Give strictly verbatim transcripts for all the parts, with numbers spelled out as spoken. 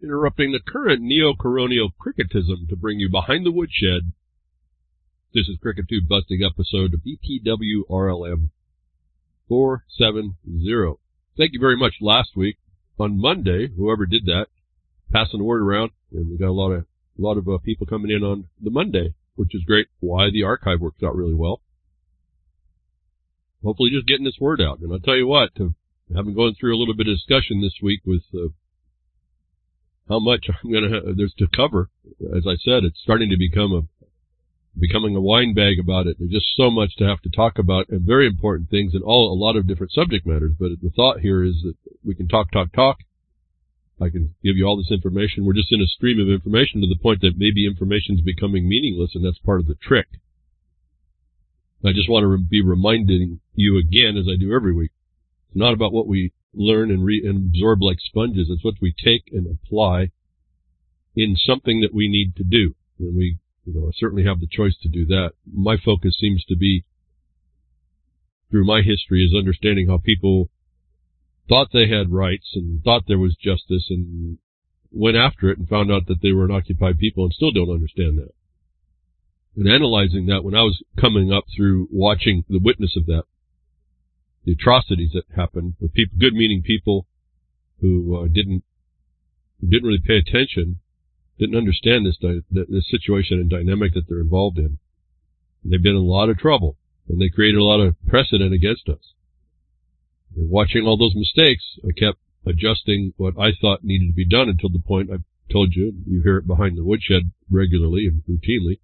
interrupting the current neo-colonial cricketism to bring you Behind the Woodshed. This is Cricket Tube Busting episode of B T W R L M four seventy. Thank you very much last week. On Monday, whoever did that, passing the word around, and we got a lot of a lot of uh, people coming in on the Monday, which is great. Why the archive works out really well. Hopefully just getting this word out. And I'll tell you what, to, having gone through a little bit of discussion this week with uh, how much I'm going to there's to cover. As I said, it's starting to become a becoming a wine bag about it. There's just so much to have to talk about, and very important things, and all a lot of different subject matters. But the thought here is that we can talk, talk, talk. I can give you all this information. We're just in a stream of information to the point that maybe information is becoming meaningless, and that's part of the trick. I just want to re- be reminding you again, as I do every week, it's not about what we learn and, re- and absorb like sponges. It's what we take and apply in something that we need to do. And we, you know, I certainly have the choice to do that. My focus seems to be, through my history, is understanding how people thought they had rights and thought there was justice and went after it and found out that they were an occupied people and still don't understand that. And analyzing that, when I was coming up through watching the witness of that, the atrocities that happened with people, good-meaning people who uh, didn't didn't really pay attention, didn't understand this this situation and dynamic that they're involved in. They've been in a lot of trouble, and they created a lot of precedent against us. And watching all those mistakes, I kept adjusting what I thought needed to be done until the point I told you. You hear it Behind the Woodshed regularly and routinely.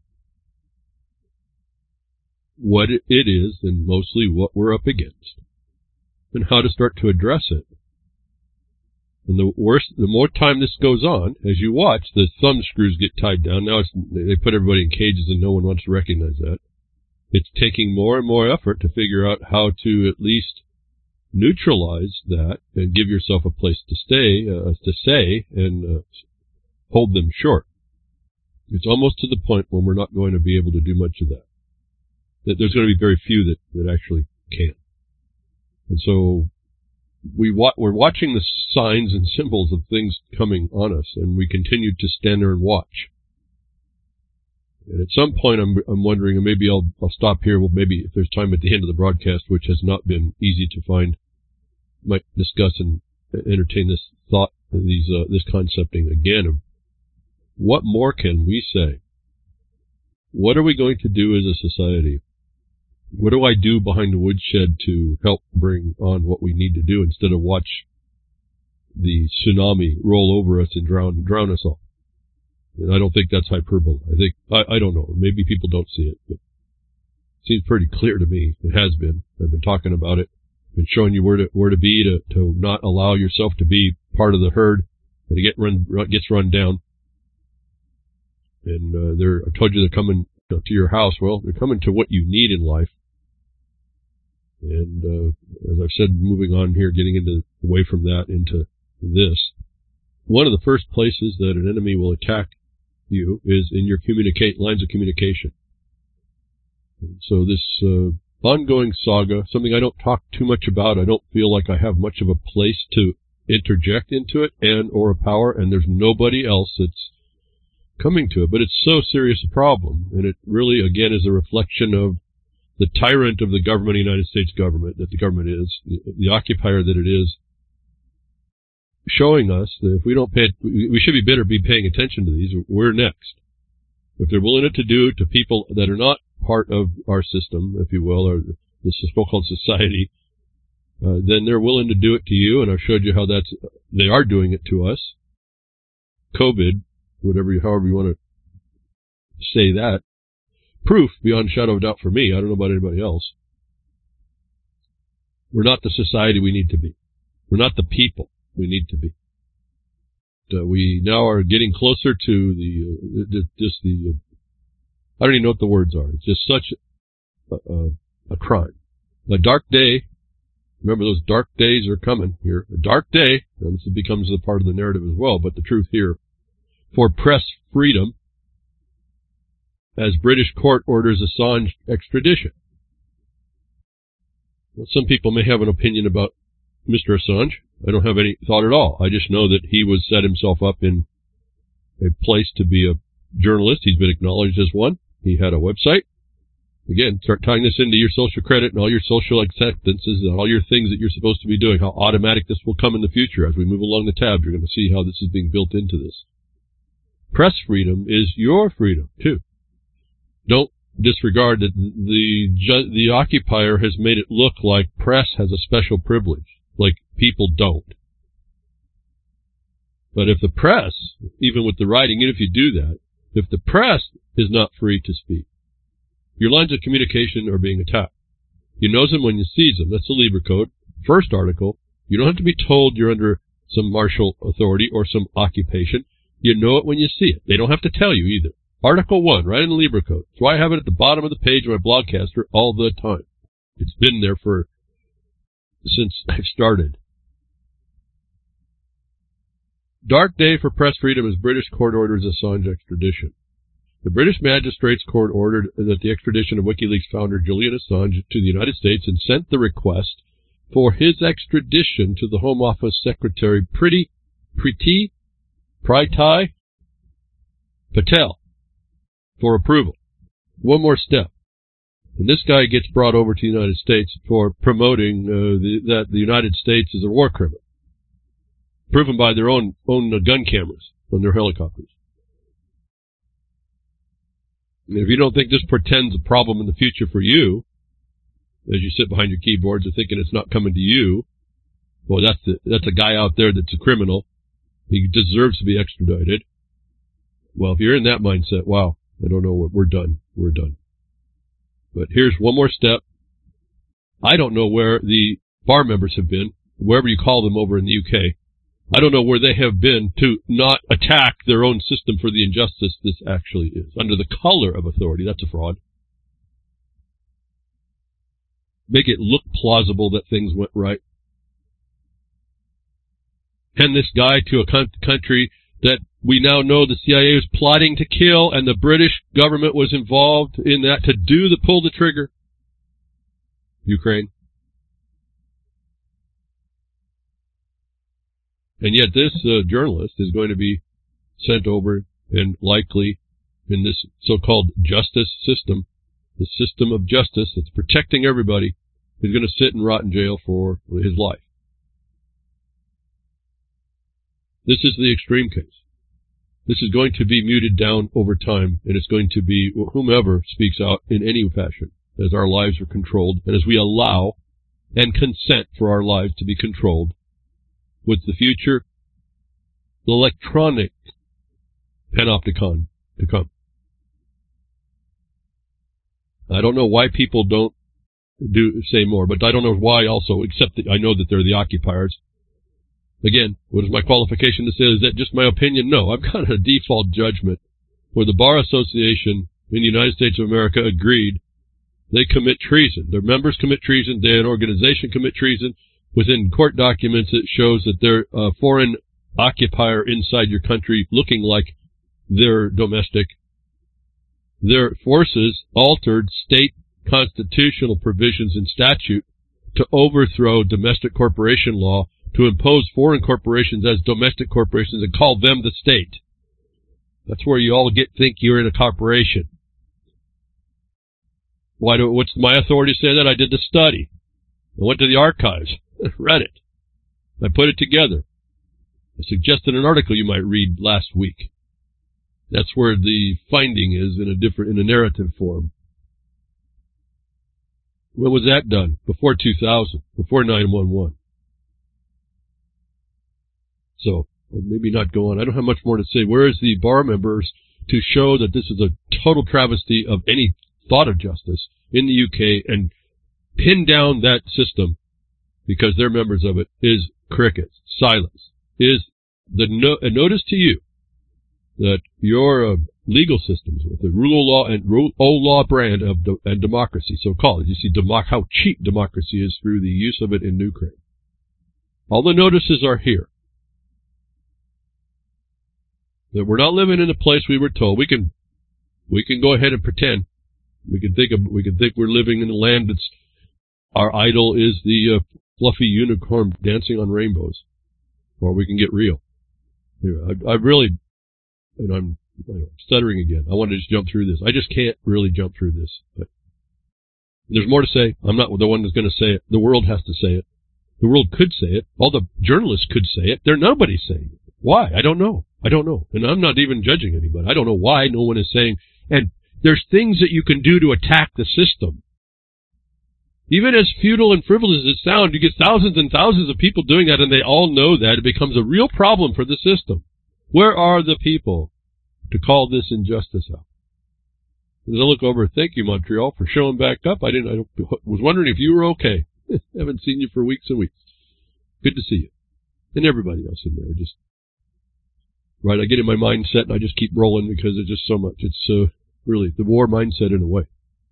What it is, and mostly what we're up against, and how to start to address it. And the worse, the more time this goes on, as you watch, the thumb screws get tied down. Now it's, they put everybody in cages and no one wants to recognize that. It's taking more and more effort to figure out how to at least neutralize that and give yourself a place to stay, uh, to say, and uh, hold them short. It's almost to the point when we're not going to be able to do much of that. That there's going to be very few that, that actually can. And so we wa- we're watching the signs and symbols of things coming on us, and we continue to stand there and watch. And at some point, I'm, I'm wondering, and maybe I'll, I'll stop here. Well, maybe if there's time at the end of the broadcast, which has not been easy to find, might discuss and entertain this thought, these uh, this concepting again of what more can we say? What are we going to do as a society? What do I do behind the woodshed to help bring on what we need to do instead of watch the tsunami roll over us and drown drown us all? And I don't think that's hyperbole. I think, I, I don't know, maybe people don't see it, but it seems pretty clear to me. It has been. I've been talking about it, been showing you where to where to be to, to not allow yourself to be part of the herd and to get run gets run down. And uh, they're I told you they're coming to your house. Well, they're coming to what you need in life. And uh, as I've said, moving on here, getting into away from that into this, one of the first places that an enemy will attack you is in your communicate lines of communication. And so this uh, ongoing saga, something I don't talk too much about. I don't feel like I have much of a place to interject into it and or a power, and there's nobody else that's coming to it. But it's so serious a problem, and it really, again, is a reflection of the tyrant of the government, the United States government, that the government is, the, the occupier that it is, showing us that if we don't pay, we should be better be paying attention to these. We're next. If they're willing to do to people that are not part of our system, if you will, or the so-called society, uh, then they're willing to do it to you. And I've showed you how that's, they are doing it to us. COVID, whatever, however you want to say that, proof beyond shadow of doubt for me. I don't know about anybody else. We're not the society we need to be. We're not the people we need to be. Uh, we now are getting closer to the, uh, the just the, uh, I don't even know what the words are. It's just such a, a, a crime. A dark day. Remember, those dark days are coming here. A dark day, and this becomes a part of the narrative as well, but the truth here, for press freedom, as British court orders Assange extradition. Well, some people may have an opinion about Mister Assange. I don't have any thought at all. I just know that he was set himself up in a place to be a journalist. He's been acknowledged as one. He had a website. Again, start tying this into your social credit and all your social acceptances and all your things that you're supposed to be doing, how automatic this will come in the future. As we move along the tabs, you're going to see how this is being built into this. Press freedom is your freedom, too. Don't disregard that the, the occupier has made it look like press has a special privilege, like people don't. But if the press, even with the writing, even if you do that, if the press is not free to speak, your lines of communication are being attacked. You knows them when you sees them. That's the Lieber Code. First article. You don't have to be told you're under some martial authority or some occupation. You know it when you see it. They don't have to tell you either. Article one, right in the Lieber Code. That's why I have it at the bottom of the page of my Blogcaster all the time. It's been there for since I've started. Dark day for press freedom as British court orders Assange extradition. The British Magistrates Court ordered that the extradition of WikiLeaks founder Julian Assange to the United States and sent the request for his extradition to the Home Office Secretary Priti, Priti, Priti Patel for approval. One more step. And this guy gets brought over to the United States for promoting uh, the, that the United States is a war criminal, proven by their own, own uh, gun cameras on their helicopters. And if you don't think this portends a problem in the future for you, as you sit behind your keyboards and thinking it's not coming to you, well, that's the, that's a guy out there that's a criminal. He deserves to be extradited. Well, if you're in that mindset, wow, I don't know what, we're done. We're done. But here's one more step. I don't know where the bar members have been, wherever you call them over in the U K. I don't know where they have been to not attack their own system for the injustice this actually is. Under the color of authority, that's a fraud. Make it look plausible that things went right. And this guy to a country that we now know the C I A was plotting to kill, and the British government was involved in that to do the pull the trigger. Ukraine. And yet this uh, journalist is going to be sent over and likely in this so-called justice system, the system of justice that's protecting everybody, is going to sit and rot in jail for his life. This is the extreme case. This is going to be muted down over time, and it's going to be whomever speaks out in any fashion as our lives are controlled and as we allow and consent for our lives to be controlled. With the future, the electronic panopticon to come. I don't know why people don't do say more, but I don't know why also, except that I know that they're the occupiers. Again, what is my qualification to say? Is that just my opinion? No, I've got a default judgment where the Bar Association in the United States of America agreed they commit treason. Their members commit treason. They, an organization, commit treason. Within court documents, it shows that they're a foreign occupier inside your country looking like they're domestic. Their forces altered state constitutional provisions and statute to overthrow domestic corporation law, to impose foreign corporations as domestic corporations and call them the state. That's where you all get think you're in a corporation. Why do, what's my authority to say that? I did the study. I went to the archives. Read it. I put it together. I suggested an article you might read last week. That's where the finding is in a different, in a narrative form. When was that done? Before two thousand, before nine one one. So, maybe not go on. I don't have much more to say. Where is the bar members to show that this is a total travesty of any thought of justice in the U K and pin down that system? Because they're members of it, is crickets, silence, is the no, a notice to you that your uh, legal systems with the rule of law and rule of law brand of de- and democracy, so-called. You see democ- how cheap democracy is through the use of it in Ukraine. All the notices are here. That we're not living in the place we were told. We can, we can go ahead and pretend. We can think of, we can think we're living in a land that's, our idol is the uh, fluffy unicorn dancing on rainbows, or we can get real. I, I really, and I'm, I'm stuttering again. I want to just jump through this. I just can't really jump through this. But there's more to say. I'm not the one that's going to say it. The world has to say it. The world could say it. All the journalists could say it. There, nobody's saying it. Why? I don't know. I don't know. And I'm not even judging anybody. I don't know why no one is saying. And there's things that you can do to attack the system. Even as futile and frivolous as it sounds, you get thousands and thousands of people doing that, and they all know that. It becomes a real problem for the system. Where are the people to call this injustice out? As I look over, thank you, Montreal, for showing back up. I didn't. I was wondering if you were okay. Haven't seen you for weeks and weeks. Good to see you, and everybody else in there. Just right. I get in my mindset, and I just keep rolling because it's just so much. It's uh, really the war mindset in a way.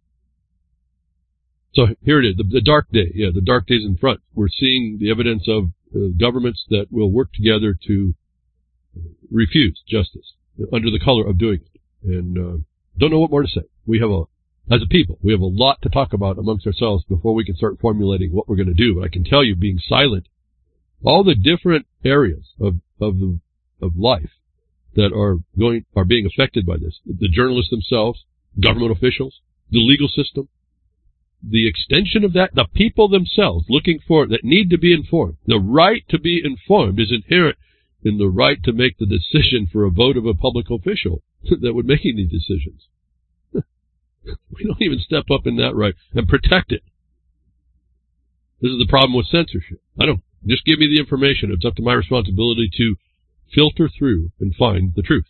So here it is, the, the dark day. Yeah, the dark day's in front. We're seeing the evidence of uh, governments that will work together to refuse justice under the color of doing it. And uh, don't know what more to say. We have a, as a people, we have a lot to talk about amongst ourselves before we can start formulating what we're going to do. But I can tell you, being silent, all the different areas of of the, of life that are going are being affected by this. The journalists themselves, government officials, the legal system. The extension of that, the people themselves looking for, that need to be informed. The right to be informed is inherent in the right to make the decision for a vote of a public official that would making these decisions. We don't even step up in that right and protect it. This is the problem with censorship. I don't, just give me the information. It's up to my responsibility to filter through and find the truth.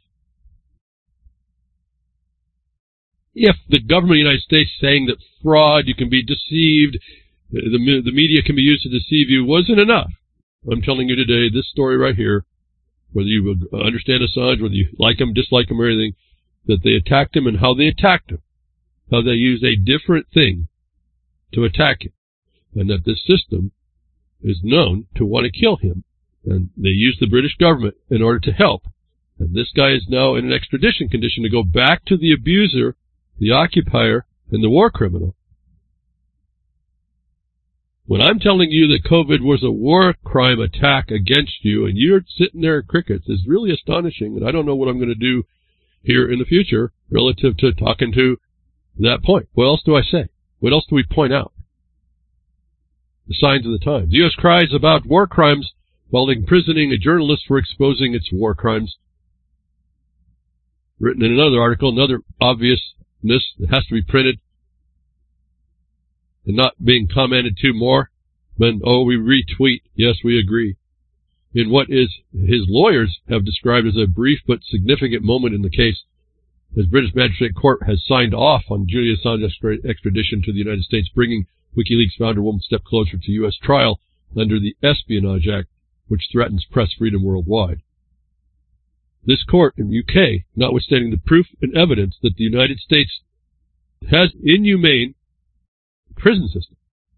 If the government of the United States saying that fraud, you can be deceived, the, the media can be used to deceive you, wasn't enough, I'm telling you today, this story right here, whether you understand Assange, whether you like him, dislike him, or anything, that they attacked him and how they attacked him, how they used a different thing to attack him, and that this system is known to want to kill him, and they used the British government in order to help. And this guy is now in an extradition condition to go back to the abuser, the occupier, and the war criminal. When I'm telling you that COVID was a war crime attack against you and you're sitting there at crickets, is really astonishing, and I don't know what I'm going to do here in the future relative to talking to that point. What else do I say? What else do we point out? The signs of the times. The U S cries about war crimes while imprisoning a journalist for exposing its war crimes. Written in another article, another obvious This it has to be printed and not being commented to more. When, oh, we retweet. Yes, we agree. In what is his lawyers have described as a brief but significant moment in the case, as British Magistrate Court has signed off on Julian Assange's extradition to the United States, bringing WikiLeaks founder one step closer to U S trial under the Espionage Act, which threatens press freedom worldwide. This court in the U K, notwithstanding the proof and evidence that the United States has inhumane prison system.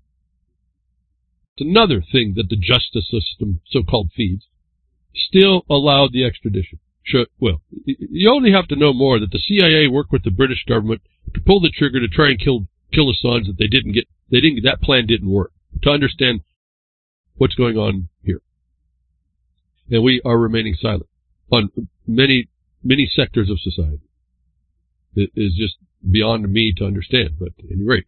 It's another thing that the justice system so-called feeds. Still allowed the extradition. Should, well, you only have to know more that the C I A worked with the British government to pull the trigger to try and kill kill Assange, that they didn't get, they didn't, that plan didn't work. To understand what's going on here. And we are remaining silent on many, many sectors of society. It is just beyond me to understand, but at any rate.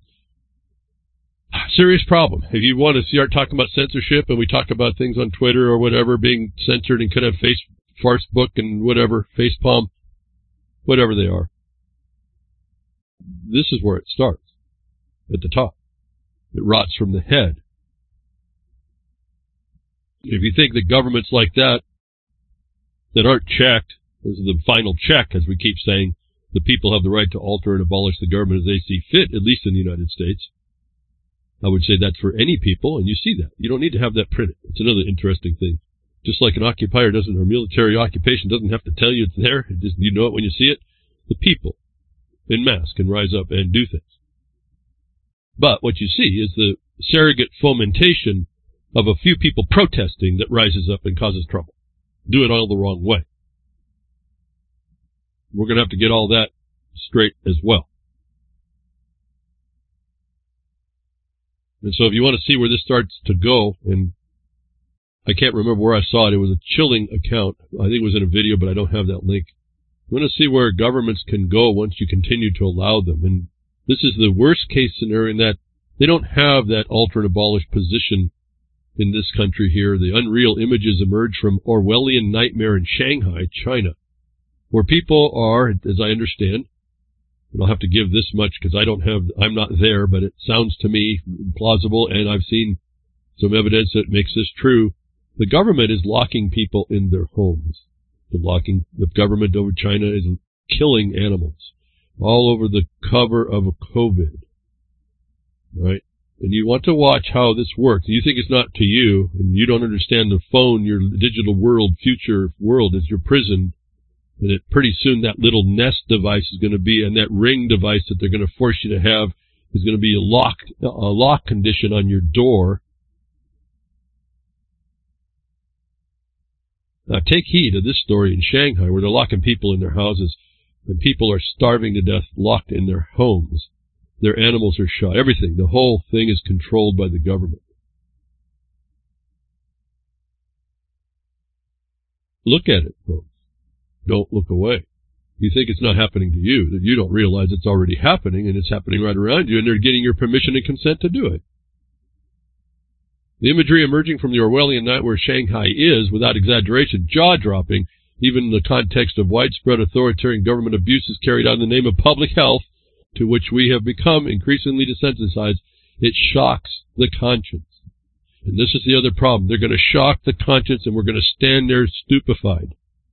Serious problem. If you want to start talking about censorship, and we talk about things on Twitter or whatever being censored and could have face, Farcebook and whatever, Facepalm, whatever they are. This is where it starts, at the top. It rots from the head. If you think that governments like that, that aren't checked, this is the final check, as we keep saying, the people have the right to alter and abolish the government as they see fit, at least in the United States. I would say that's for any people, and you see that. You don't need to have that printed. It's another interesting thing. Just like an occupier doesn't, or military occupation doesn't have to tell you it's there. It just, you know it when you see it. The people, en masse, can rise up and do things. But what you see is the surrogate fomentation of a few people protesting that rises up and causes trouble. Do it all the wrong way. We're going to have to get all that straight as well. And so if you want to see where this starts to go, and I can't remember where I saw it. It was a chilling account. I think it was in a video, but I don't have that link. You want to see where governments can go once you continue to allow them. And this is the worst case scenario in that they don't have that alter and abolish position in this country here. The unreal images emerge from Orwellian nightmare in Shanghai, China, where people are, as I understand, and I'll have to give this much because I don't have, I'm not there, but it sounds to me plausible, and I've seen some evidence that makes this true. The government is locking people in their homes. The locking, the government over China is killing animals all over the cover of a COVID, right? And you want to watch how this works. You think it's not to you, and you don't understand the phone, your digital world, future world is your prison. And it, pretty soon that little Nest device is going to be, and that Ring device that they're going to force you to have is going to be a lock, a lock condition on your door. Now take heed of this story in Shanghai where they're locking people in their houses and people are starving to death locked in their homes. Their animals are shot. Everything. The whole thing is controlled by the government. Look at it, folks. Don't look away. You think it's not happening to you, that you don't realize it's already happening and it's happening right around you and they're getting your permission and consent to do it. The imagery emerging from the Orwellian night where Shanghai is, without exaggeration, jaw-dropping, even in the context of widespread authoritarian government abuses carried out in the name of public health, to which we have become increasingly desensitized. It shocks the conscience. And this is the other problem. They're going to shock the conscience and we're going to stand there stupefied.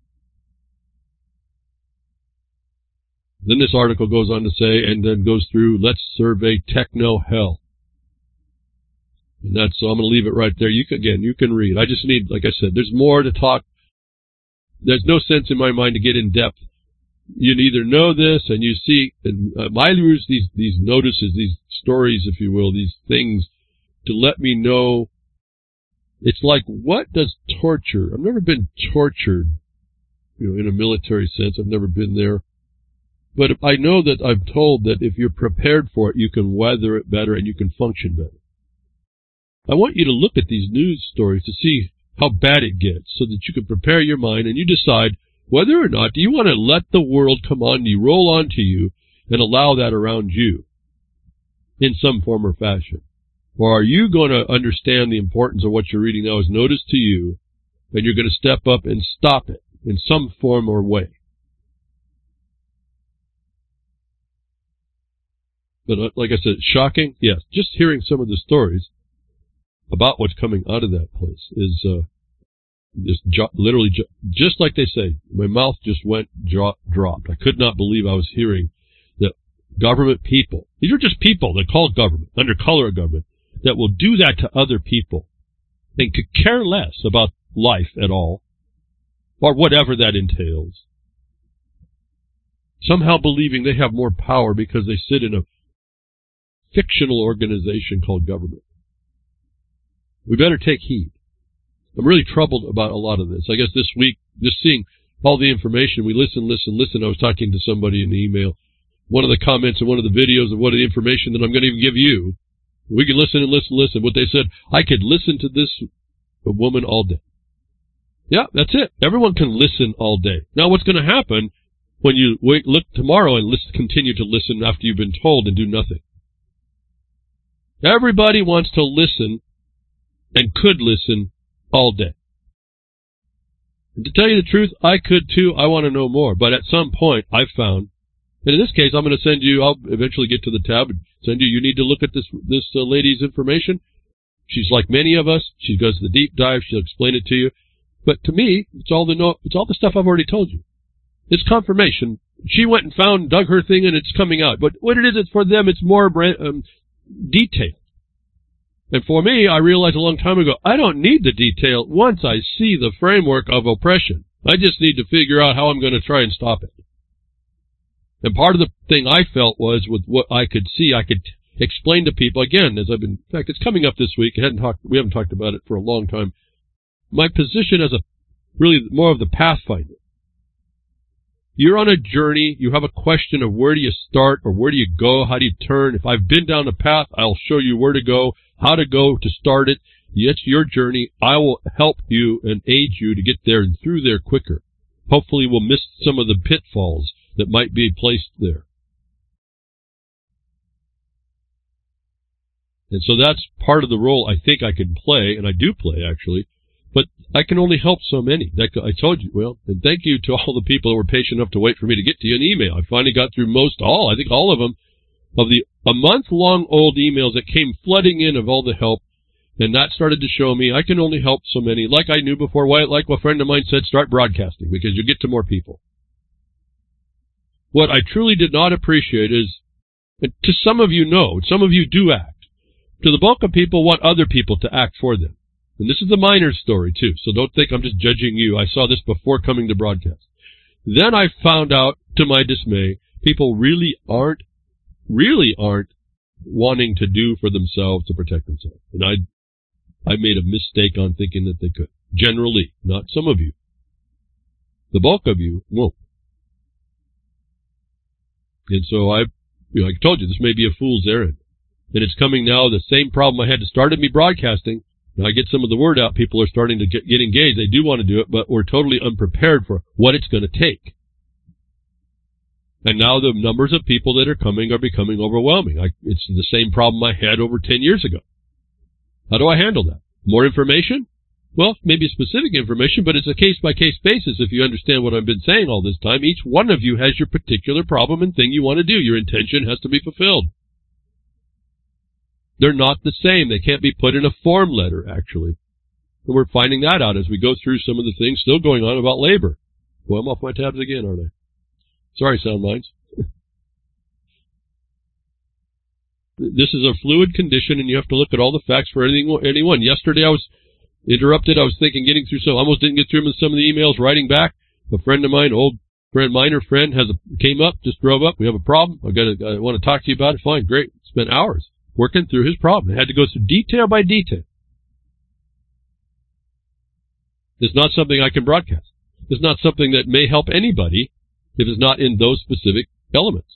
Then this article goes on to say, and then goes through, let's survey techno-hell. And that's, so I'm going to leave it right there. You can, again, you can read. I just need, like I said, there's more to talk. There's no sense in my mind to get in depth. You either know this and you see, and uh, I use these, these notices, these stories, if you will, these things to let me know. It's like, what does torture, I've never been tortured, you know, in a military sense. I've never been there. But I know that I'm told that if you're prepared for it, you can weather it better and you can function better. I want you to look at these news stories to see how bad it gets so that you can prepare your mind and you decide whether or not do you want to let the world come on you, roll onto you, and allow that around you in some form or fashion. Or are you going to understand the importance of what you're reading now as notice to you, and you're going to step up and stop it in some form or way? But uh, like I said, shocking? Yes. Just hearing some of the stories about what's coming out of that place is uh, just jo- literally jo- just like they say. My mouth just went jo- dropped. I could not believe I was hearing that government people, these are just people that call government, under color of government, that will do that to other people and could care less about life at all or whatever that entails. Somehow believing they have more power because they sit in a fictional organization called government. We better take heed. I'm really troubled about a lot of this. I guess this week, just seeing all the information, we listen, listen, listen. I was talking to somebody in the email. One of the comments in one of the videos of what the information that I'm going to even give you, we can listen and listen, listen. What they said, I could listen to this woman all day. Yeah, that's it. Everyone can listen all day. Now, what's going to happen when you wait, look tomorrow and listen, continue to listen after you've been told and do nothing? Everybody wants to listen and could listen all day. And to tell you the truth, I could too. I want to know more. But at some point, I've found, and in this case, I'm going to send you, I'll eventually get to the tab and send you, you need to look at this this uh, lady's information. She's like many of us. She goes the deep dive. She'll explain it to you. But to me, it's all the no, it's all the stuff I've already told you. It's confirmation. She went and found, dug her thing, and it's coming out. But what it is, it's for them, it's more um, detailed. And for me, I realized a long time ago, I don't need the detail once I see the framework of oppression. I just need to figure out how I'm going to try and stop it. And part of the thing I felt was with what I could see, I could explain to people, again, as I've been, in fact, it's coming up this week. I hadn't talked, we haven't talked about it for a long time. My position as a, really more of the pathfinder. You're on a journey. You have a question of where do you start or where do you go? How do you turn? If I've been down the path, I'll show you where to go, how to go to start it. It's your journey. I will help you and aid you to get there and through there quicker. Hopefully we'll miss some of the pitfalls that might be placed there. And so that's part of the role I think I can play, and I do play, actually. But I can only help so many. Like I told you, well, and thank you to all the people who were patient enough to wait for me to get to you an email. I finally got through most all, I think all of them, of the a month-long old emails that came flooding in of all the help. And that started to show me I can only help so many. Like I knew before, like a friend of mine said, start broadcasting because you get to more people. What I truly did not appreciate is, and to some of you know, some of you do act. To the bulk of people want other people to act for them. And this is the miner's story, too, so don't think I'm just judging you. I saw this before coming to broadcast. Then I found out, to my dismay, people really aren't, really aren't wanting to do for themselves to protect themselves. And I I made a mistake on thinking that they could. Generally, not some of you. The bulk of you won't. And so I, you know, like I told you, this may be a fool's errand. And it's coming now, the same problem I had to start me broadcasting. Now I get some of the word out, people are starting to get, get engaged. They do want to do it, but we're totally unprepared for what it's going to take. And now the numbers of people that are coming are becoming overwhelming. I, it's the same problem I had over ten years ago. How do I handle that? More information? Well, maybe specific information, but it's a case-by-case basis if you understand what I've been saying all this time. Each one of you has your particular problem and thing you want to do. Your intention has to be fulfilled. They're not the same. They can't be put in a form letter, actually. And we're finding that out as we go through some of the things still going on about labor. Well, I'm off my tabs again, aren't I? Sorry, sound minds. This is a fluid condition, and you have to look at all the facts for anything, anyone. Yesterday I was interrupted. I was thinking, getting through some, almost didn't get through some of the emails, writing back. A friend of mine, old friend, minor friend, has a, came up, just drove up. We have a problem. I got I want to talk to you about it. Fine, great. Spent hours working through his problem. I had to go through detail by detail. It's not something I can broadcast. It's not something that may help anybody if it's not in those specific elements.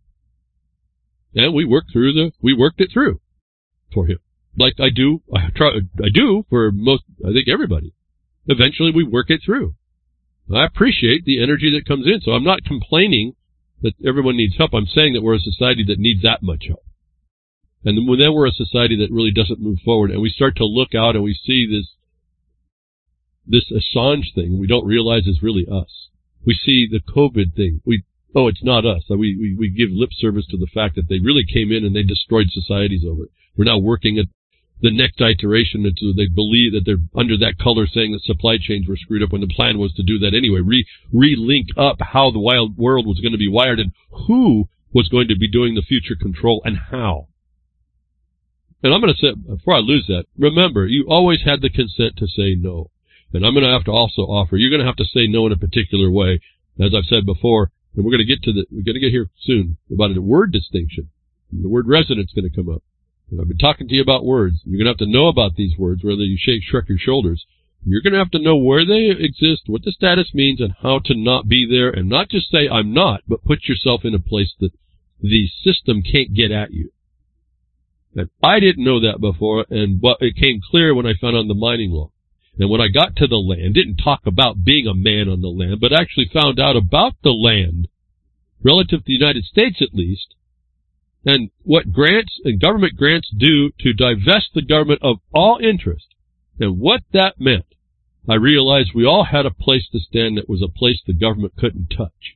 And we worked through the, we worked it through for him. Like I do, I try, I do for most, I think everybody. Eventually we work it through. I appreciate the energy that comes in, so I'm not complaining that everyone needs help. I'm saying that we're a society that needs that much help. And then, then we're a society that really doesn't move forward, and we start to look out and we see this, this Assange thing we don't realize is really us. We see the COVID thing. We, oh, it's not us. We, we, we give lip service to the fact that they really came in and they destroyed societies over it. We're now working at the next iteration until they believe that they're under that color saying that supply chains were screwed up when the plan was to do that anyway. Re, re-link up how the wild world was going to be wired and who was going to be doing the future control and how. And I'm going to say, before I lose that, remember, you always had the consent to say no. And I'm going to have to also offer, you're going to have to say no in a particular way, as I've said before, and we're going to get to the, we're going to get here soon about a word distinction. The word resident's going to come up. And I've been talking to you about words. You're going to have to know about these words, whether you shake, shrug your shoulders. You're going to have to know where they exist, what the status means, and how to not be there, and not just say, I'm not, but put yourself in a place that the system can't get at you. And I didn't know that before, and but it came clear when I found out the mining law. And when I got to the land, didn't talk about being a man on the land, but actually found out about the land, relative to the United States at least, and what grants and government grants do to divest the government of all interest, and what that meant. I realized we all had a place to stand that was a place the government couldn't touch.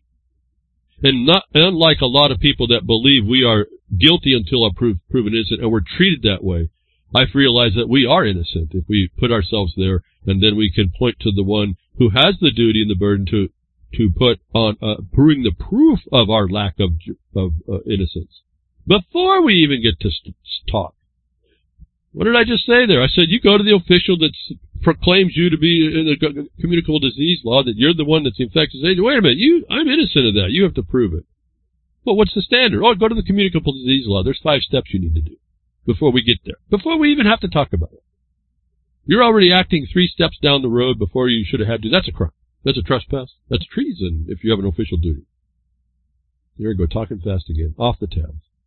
And not unlike a lot of people that believe we are guilty until are prove, proven innocent, and we're treated that way, I've realized that we are innocent if we put ourselves there, and then we can point to the one who has the duty and the burden to to put on, uh, bring the proof of our lack of of uh, innocence before we even get to st- talk. What did I just say there? I said you go to the official that proclaims you to be in the communicable disease law, that you're the one that's infectious agent. Wait a minute, you I'm innocent of that. You have to prove it. Well, what's the standard? Oh, go to the communicable disease law. There's five steps you need to do before we get there, before we even have to talk about it. You're already acting three steps down the road before you should have had to. That's a crime. That's a trespass. That's treason if you have an official duty. There you go, talking fast again. Off the tabs.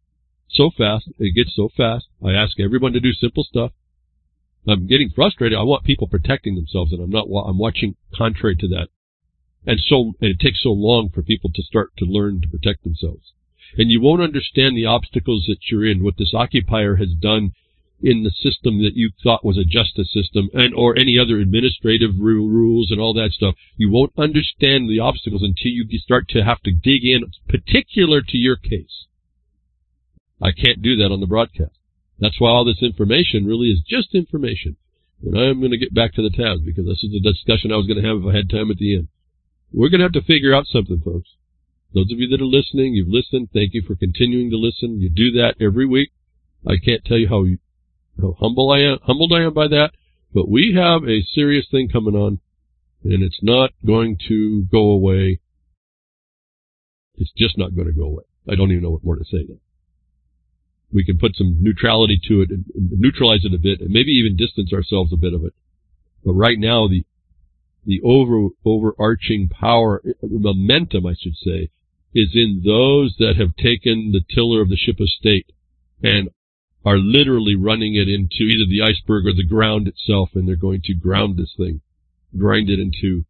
so fast. It gets so fast. I ask everyone to do simple stuff. I'm getting frustrated. I want people protecting themselves, and I'm not. I'm watching contrary to that. And so, and it takes so long for people to start to learn to protect themselves. And you won't understand the obstacles that you're in, what this occupier has done in the system that you thought was a justice system, and or any other administrative rules and all that stuff. You won't understand the obstacles until you start to have to dig in, particular to your case. I can't do that on the broadcast. That's why all this information really is just information. And I'm going to get back to the tabs, because this is the discussion I was going to have if I had time at the end. We're going to have to figure out something, folks. Those of you that are listening, you've listened. Thank you for continuing to listen. You do that every week. I can't tell you how how humble I am, humbled I am by that, but we have a serious thing coming on, and it's not going to go away. It's just not going to go away. I don't even know what more to say now. We can put some neutrality to it and neutralize it a bit, and maybe even distance ourselves a bit of it. But right now, the the over overarching power, momentum, I should say, is in those that have taken the tiller of the ship of state and are literally running it into either the iceberg or the ground itself, and they're going to ground this thing, grind it into,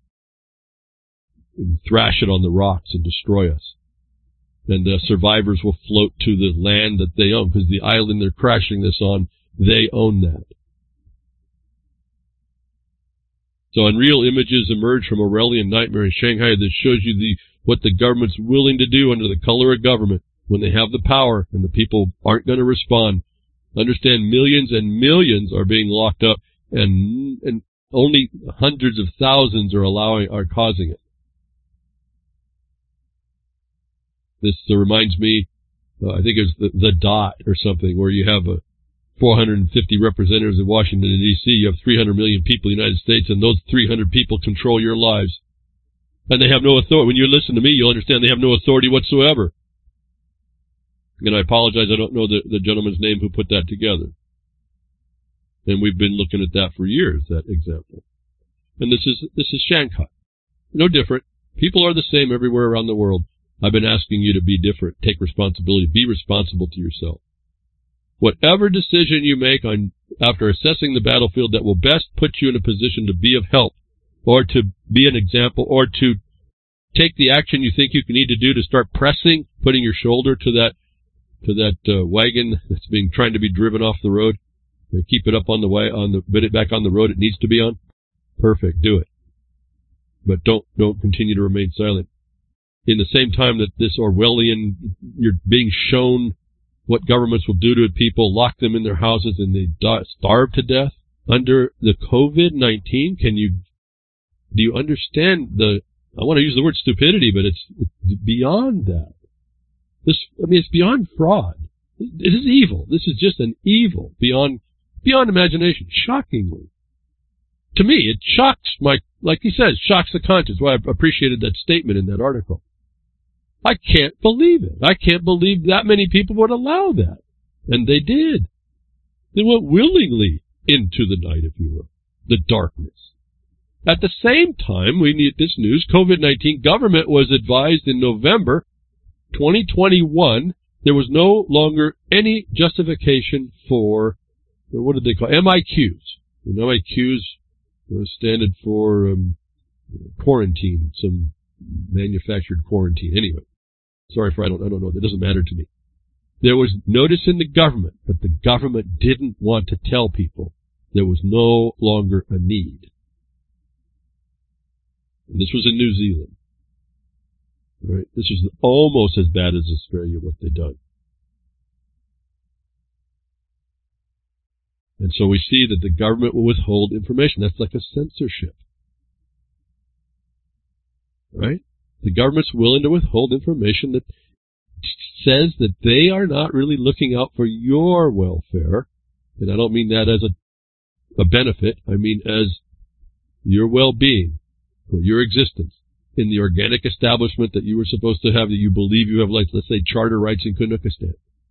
and thrash it on the rocks and destroy us. And the survivors will float to the land that they own, because the island they're crashing this on, they own that. So unreal images emerge from Aurelian nightmare in Shanghai that shows you the what the government's willing to do under the color of government when they have the power and the people aren't going to respond. Understand, millions and millions are being locked up, and and only hundreds of thousands are allowing are causing it. This uh, reminds me, uh, I think it's the, the dot or something, where you have a four hundred fifty representatives in Washington, D C You have three hundred million people in the United States, and those three hundred people control your lives. And they have no authority. When you listen to me, you'll understand they have no authority whatsoever. And I apologize, I don't know the, the gentleman's name who put that together. And we've been looking at that for years, that example. And this is this is Shanghai. No different. People are the same everywhere around the world. I've been asking you to be different. Take responsibility. Be responsible to yourself. Whatever decision you make on after assessing the battlefield that will best put you in a position to be of help, or to be an example, or to take the action you think you need to do to start pressing, putting your shoulder to that to that uh, wagon that's being trying to be driven off the road, keep it up on the way on the put it back on the road it needs to be on. Perfect, do it. But don't don't continue to remain silent. In the same time that this Orwellian, you're being shown what governments will do to people, lock them in their houses, and they die, starve to death under the COVID nineteen. Can you do you understand the? I want to use the word stupidity, but it's, it's beyond that. This, I mean, it's beyond fraud. It is evil. This is just an evil beyond beyond imagination. Shockingly, to me, it shocks my, like he says, shocks the conscience. Why I appreciated that statement in that article. I can't believe it. I can't believe that many people would allow that. And they did. They went willingly into the night, if you will, the darkness. At the same time, we need this news. COVID nineteen government was advised in November twenty twenty-one. There was no longer any justification for, what did they call it? M I Qs. And M I Qs was standard for um, quarantine, some manufactured quarantine. Anyway, sorry for I don't I don't know. That doesn't matter to me. There was notice in the government, but the government didn't want to tell people there was no longer a need. And this was in New Zealand. Right? This was almost as bad as Australia, what they'd done. And so we see that the government will withhold information. That's like a censorship. Right? The government's willing to withhold information that says that they are not really looking out for your welfare. And I don't mean that as a, a benefit. I mean as your well-being, for your existence in the organic establishment that you were supposed to have, that you believe you have, like, let's say, charter rights in Kunukistan.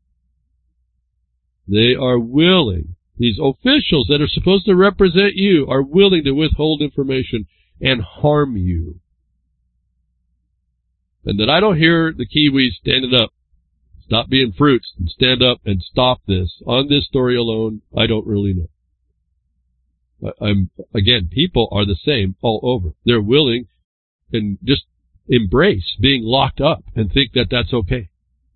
They are willing, these officials that are supposed to represent you are willing to withhold information and harm you. And that I don't hear the Kiwis standing up Stop being fruits and stand up and stop this. On this story alone, I don't really know. I, I'm again, people are the same all over. They're willing and just embrace being locked up and think that that's okay.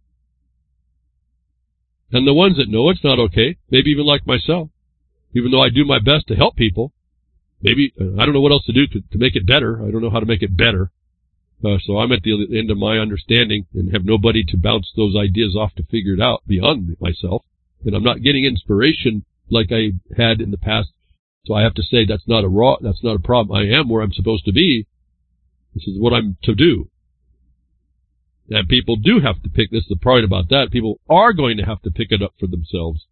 And the ones that know it's not okay, maybe even like myself, even though I do my best to help people, maybe, I don't know what else to do to, to make it better. I don't know how to make it better. Uh, so I'm at the end of my understanding and have nobody to bounce those ideas off to figure it out beyond myself. And I'm not getting inspiration like I had in the past. So I have to say that's not a raw, that's not a problem. I am where I'm supposed to be. This is what I'm to do. And people do have to pick, this is the part about that, people are going to have to pick it up for themselves.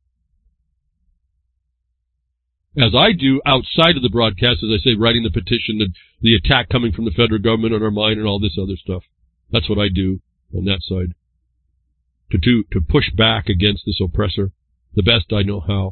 As I do outside of the broadcast, as I say, writing the petition, the, the attack coming from the federal government on our mind and all this other stuff. That's what I do on that side. To do, to push back against this oppressor the best I know how.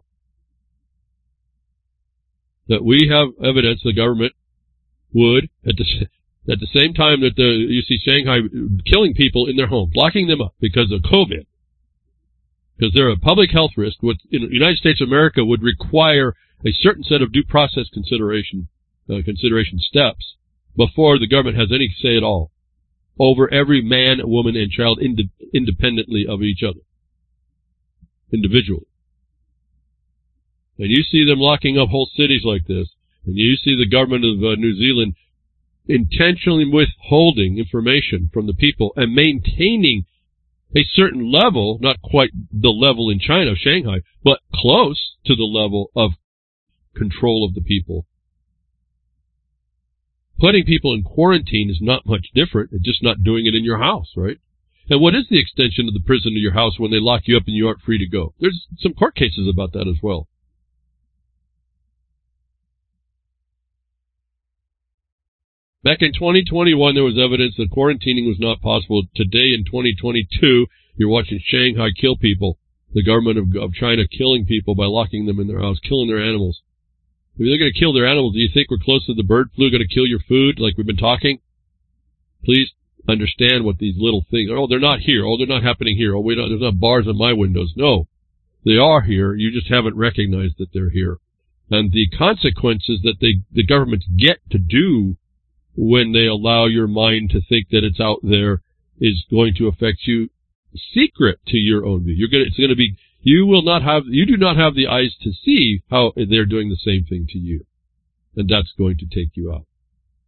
That we have evidence the government would, at the, at the same time that the, you see Shanghai killing people in their homes, locking them up because of COVID, because they're a public health risk, what in the United States of America would require a certain set of due process consideration, uh, consideration steps before the government has any say at all over every man, woman, and child ind- independently of each other, individually. And you see them locking up whole cities like this, and you see the government of uh, New Zealand intentionally withholding information from the people and maintaining a certain level, not quite the level in China, Shanghai, but close to the level of control of the people. Putting people in quarantine is not much different. It's just not doing it in your house, right? And what is the extension of the prison to your house when they lock you up and you aren't free to go? There's some court cases about that as well. Back in twenty twenty-one, there was evidence that quarantining was not possible. Today, in twenty twenty-two, you're watching Shanghai kill people. The government of, of China killing people by locking them in their house, killing their animals. If they're going to kill their animals, do you think we're close to the bird flu going to kill your food like we've been talking? Please understand what these little things are. Oh, they're not here. Oh, they're not happening here. Oh, wait, there's not bars on my windows. No, they are here. You just haven't recognized that they're here. And the consequences that they, the governments get to do when they allow your mind to think that it's out there is going to affect you secret to your own view. You're going to, it's going to be, you will not have, you do not have the eyes to see how they're doing the same thing to you. And that's going to take you out.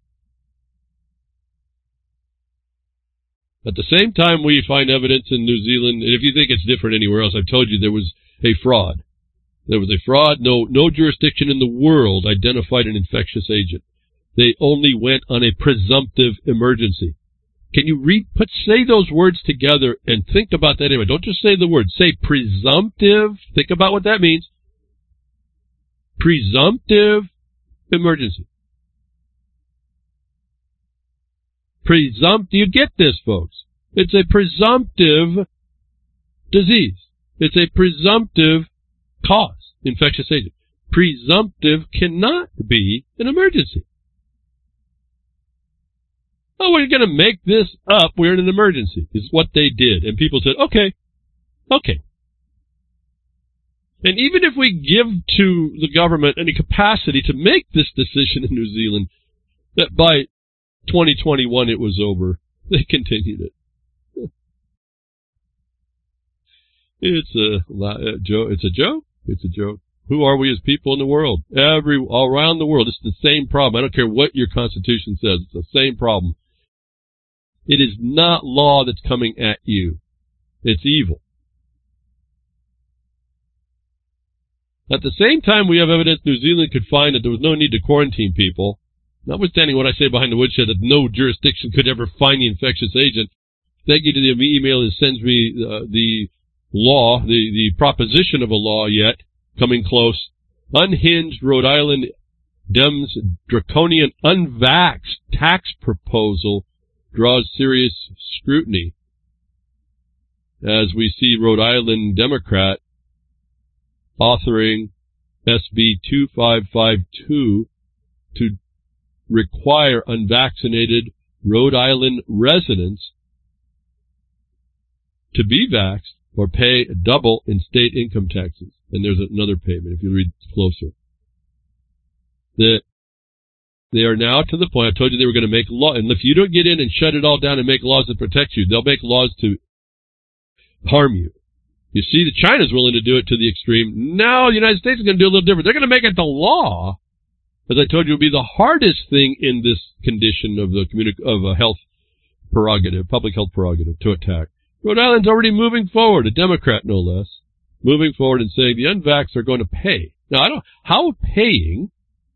At the same time, we find evidence in New Zealand, and if you think it's different anywhere else, I've told you there was a fraud. There was a fraud. No, no jurisdiction in the world identified an infectious agent. They only went on a presumptive emergency. Can you read, put, say those words together and think about that anyway. Don't just say the word. Say presumptive. Think about what that means. Presumptive emergency. Presumpt, do you get this, folks? It's a presumptive disease. It's a presumptive cause, infectious agent. Presumptive cannot be an emergency. Oh, we're going to make this up. We're in an emergency, is what they did. And people said, okay, okay. And even if we give to the government any capacity to make this decision in New Zealand, that by twenty twenty-one it was over, they continued it. It's a, a joke. It's a joke. It's a joke. Who are we as people in the world? Every, all around the world, it's the same problem. I don't care what your constitution says. It's the same problem. It is not law that's coming at you. It's evil. At the same time, we have evidence New Zealand could find that there was no need to quarantine people. Notwithstanding what I say behind the woodshed, that no jurisdiction could ever find the infectious agent. Thank you to the email that sends me uh, the law, the, the proposition of a law yet, coming close. Unhinged Rhode Island Dems draconian unvaxxed tax proposal draws serious scrutiny, as we see Rhode Island Democrat authoring S B two five five two to require unvaccinated Rhode Island residents to be vaxxed or pay double in state income taxes. And there's another payment if you read closer. The, they are now to the point, I told you they were going to make law, and if you don't get in and shut it all down and make laws that protect you, they'll make laws to harm you. You see that China's willing to do it to the extreme. Now the United States is going to do a little different. They're going to make it the law. As I told you, it would be the hardest thing in this condition of the communi- of a health prerogative, public health prerogative, to attack. Rhode Island's already moving forward, a Democrat no less, moving forward and saying the unvaxxed are going to pay. Now, I don't, how paying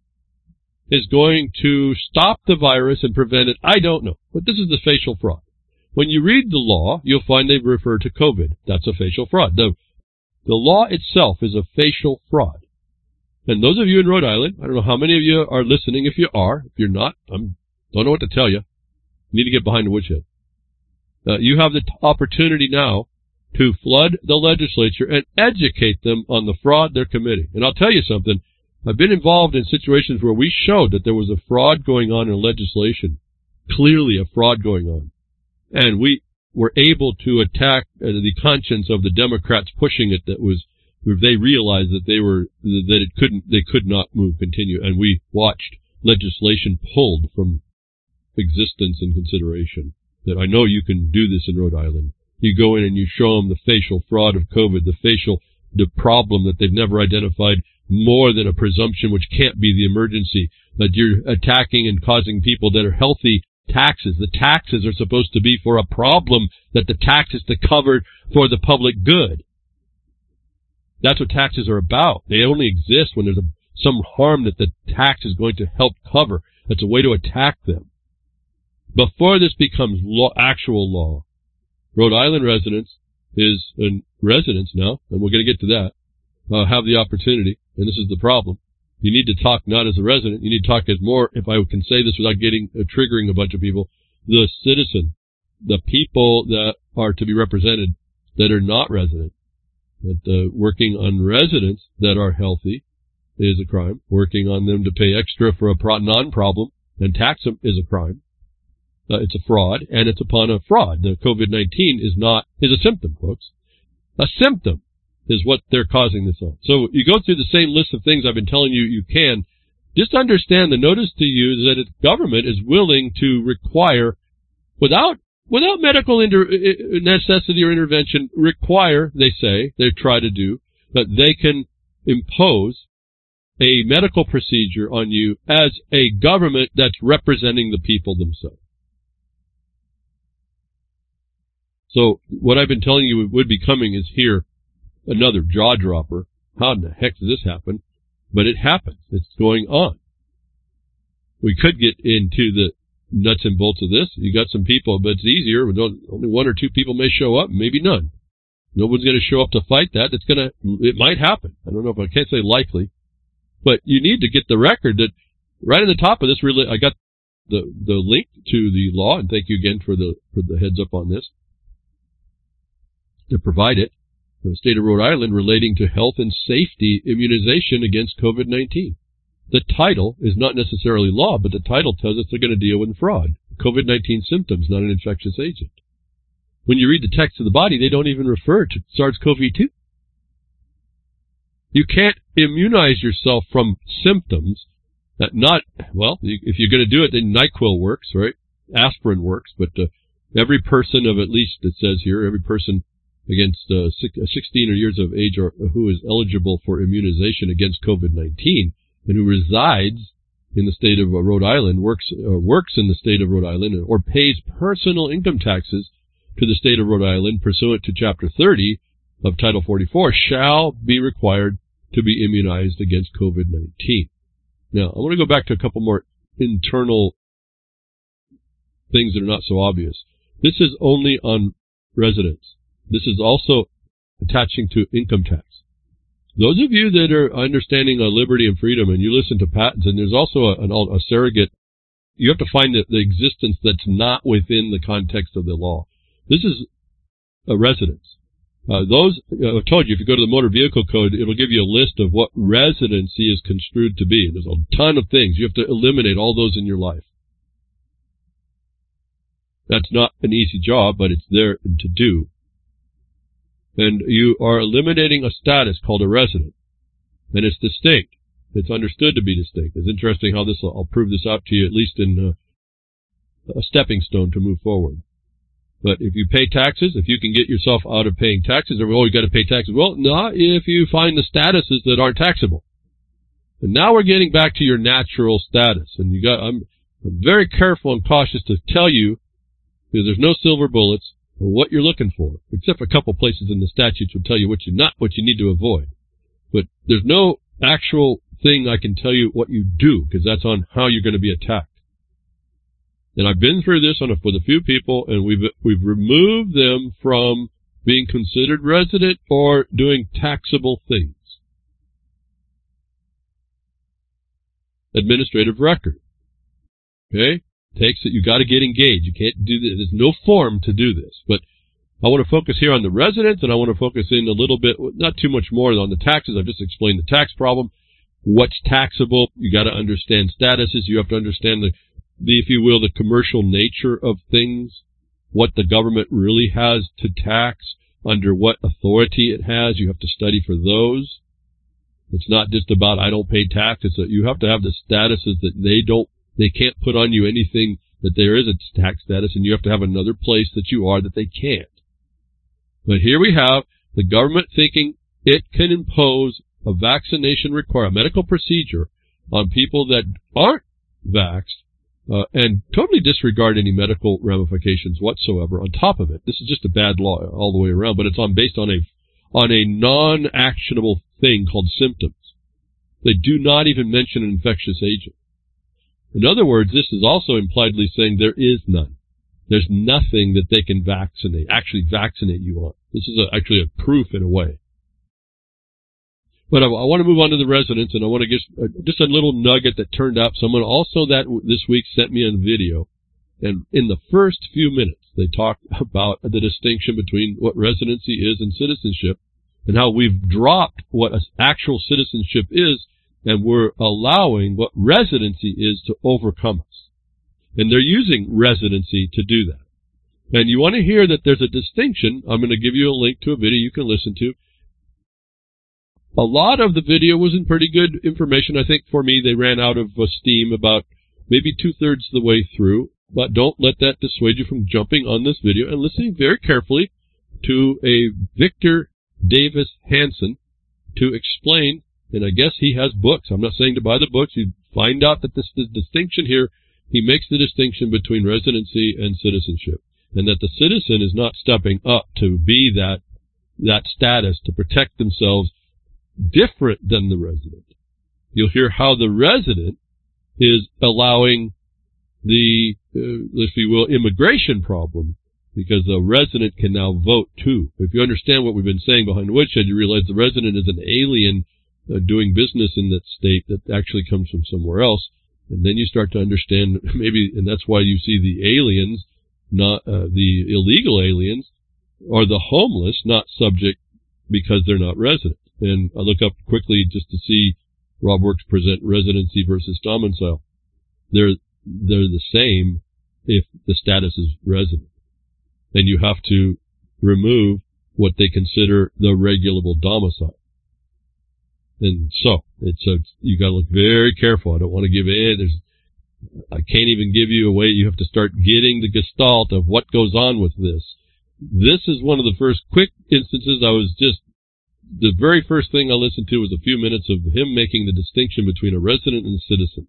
is going to stop the virus and prevent it, I don't know. But this is the facial fraud. When you read the law, you'll find they refer to COVID. That's a facial fraud. The, the law itself is a facial fraud. And those of you in Rhode Island, I don't know how many of you are listening. If you are, if you're not, I don't know what to tell you. You need to get behind the woodshed. Uh, you have the t- opportunity now to flood the legislature and educate them on the fraud they're committing. And I'll tell you something. I've been involved in situations where we showed that there was a fraud going on in legislation, clearly a fraud going on. And we were able to attack uh, the conscience of the Democrats pushing it that was, they realized that they were, that it couldn't, they could not move, continue. And we watched legislation pulled from existence and consideration. That I know you can do this in Rhode Island. You go in and you show them the facial fraud of COVID, the facial, the problem that they've never identified more than a presumption which can't be the emergency, that you're attacking and causing people that are healthy taxes. The taxes are supposed to be for a problem that the tax is to cover for the public good. That's what taxes are about. They only exist when there's a, some harm that the tax is going to help cover. That's a way to attack them. Before this becomes law, actual law, Rhode Island residents is in residents now, and we're going to get to that, uh, have the opportunity, and this is the problem. You need to talk not as a resident, you need to talk as more, if I can say this without getting, uh, triggering a bunch of people, the citizen, the people that are to be represented that are not resident. That, uh, working on residents that are healthy is a crime. Working on them to pay extra for a pro- non-problem and tax them is a crime. Uh, it's a fraud, and it's upon a fraud. The COVID nineteen is not, is a symptom, folks. A symptom is what they're causing this on. So you go through the same list of things I've been telling you you can. Just understand the notice to you is that the government is willing to require, without without medical inter- necessity or intervention, require, they say, they try to do, that they can impose a medical procedure on you as a government that's representing the people themselves. So what I've been telling you would be coming is here, another jaw dropper. How in the heck does this happen? But it happens. It's going on. We could get into the nuts and bolts of this. You got some people, but it's easier. Only one or two people may show up, maybe none. Nobody's going to show up to fight that. It's going to, it might happen. I don't know if I can't say likely, but you need to get the record that right at the top of this, really, I got the, the link to the law, and thank you again for the, for the heads up on this. To provide it, the state of Rhode Island relating to health and safety immunization against COVID nineteen. The title is not necessarily law, but the title tells us they're going to deal with fraud. COVID nineteen symptoms, not an infectious agent. When you read the text of the body, they don't even refer to SARS-C o V two. You can't immunize yourself from symptoms that not, well, if you're going to do it, then NyQuil works, right? Aspirin works, but uh, every person of at least, it says here, every person against uh, sixteen or years of age or who is eligible for immunization against COVID nineteen and who resides in the state of uh, Rhode Island, works uh, works in the state of Rhode Island, or pays personal income taxes to the state of Rhode Island pursuant to Chapter thirty of Title forty-four, shall be required to be immunized against COVID nineteen. Now, I want to go back to a couple more internal things that are not so obvious. This is only on residents. This is also attaching to income tax. Those of you that are understanding uh, liberty and freedom, and you listen to patents, and there's also a, an, a surrogate, you have to find the, the existence that's not within the context of the law. This is a residence. Uh, those, uh, I told you, if you go to the Motor Vehicle Code, it'll give you a list of what residency is construed to be. There's a ton of things. You have to eliminate all those in your life. That's not an easy job, but it's there to do. And you are eliminating a status called a resident. And it's distinct. It's understood to be distinct. It's interesting how this, I'll prove this out to you, at least in uh, a stepping stone to move forward. But if you pay taxes, if you can get yourself out of paying taxes, or, oh, you got to pay taxes. Well, not if you find the statuses that aren't taxable. And now we're getting back to your natural status. And you got, I'm, I'm very careful and cautious to tell you, because there's no silver bullets, or what you're looking for, except for a couple places in the statutes will tell you what you not, what you need to avoid. But there's no actual thing I can tell you what you do, because that's on how you're going to be attacked. And I've been through this on a, with a few people, and we've we've removed them from being considered resident or doing taxable things. Administrative record. Okay? Takes it, you got to get engaged. You can't do this. There's no form to do this. But I want to focus here on the residents, and I want to focus in a little bit, not too much more on the taxes. I've just explained the tax problem. What's taxable? You got to understand statuses. You have to understand the, the, if you will, the commercial nature of things, what the government really has to tax, under what authority it has. You have to study for those. It's not just about I don't pay tax. It's that you have to have the statuses that they don't, they can't put on you anything that there is a tax status, and you have to have another place that you are that they can't. But here we have the government thinking it can impose a vaccination requirement, a medical procedure on people that aren't vaxxed, uh, and totally disregard any medical ramifications whatsoever on top of it. This is just a bad law all the way around, but it's on based on a on a non-actionable thing called symptoms. They do not even mention an infectious agent. In other words, this is also impliedly saying there is none. There's nothing that they can vaccinate, actually vaccinate you on. This is a, actually a proof in a way. But I, I want to move on to the residents, and I want to get uh, just a little nugget that turned up. Someone also that w- this week sent me a video, and in the first few minutes, they talked about the distinction between what residency is and citizenship, and how we've dropped what actual citizenship is, and we're allowing what residency is to overcome us. And they're using residency to do that. And you want to hear that there's a distinction. I'm going to give you a link to a video you can listen to. A lot of the video was in pretty good information. I think for me, they ran out of uh, steam about maybe two-thirds the way through. But don't let that dissuade you from jumping on this video and listening very carefully to a Victor Davis Hanson to explain, and I guess he has books. I'm not saying to buy the books. You find out that this the distinction here, he makes the distinction between residency and citizenship, and that the citizen is not stepping up to be that that status to protect themselves different than the resident. You'll hear how the resident is allowing the, uh, if you will, immigration problem, because the resident can now vote too. If you understand what we've been saying behind the woodshed, you realize the resident is an alien uh, doing business in that state that actually comes from somewhere else. And then you start to understand maybe, and that's why you see the aliens, not uh, the illegal aliens, or the homeless, not subject because they're not resident. And I look up quickly just to see Rob Works present residency versus domicile. They're they're the same if the status is resident. And you have to remove what they consider the regulable domicile. And so it's a, you got to look very careful. I don't want to give in. There's, I can't even give you a way. You have to start getting the gestalt of what goes on with this. This is one of the first quick instances. I was just, the very first thing I listened to was a few minutes of him making the distinction between a resident and a citizen.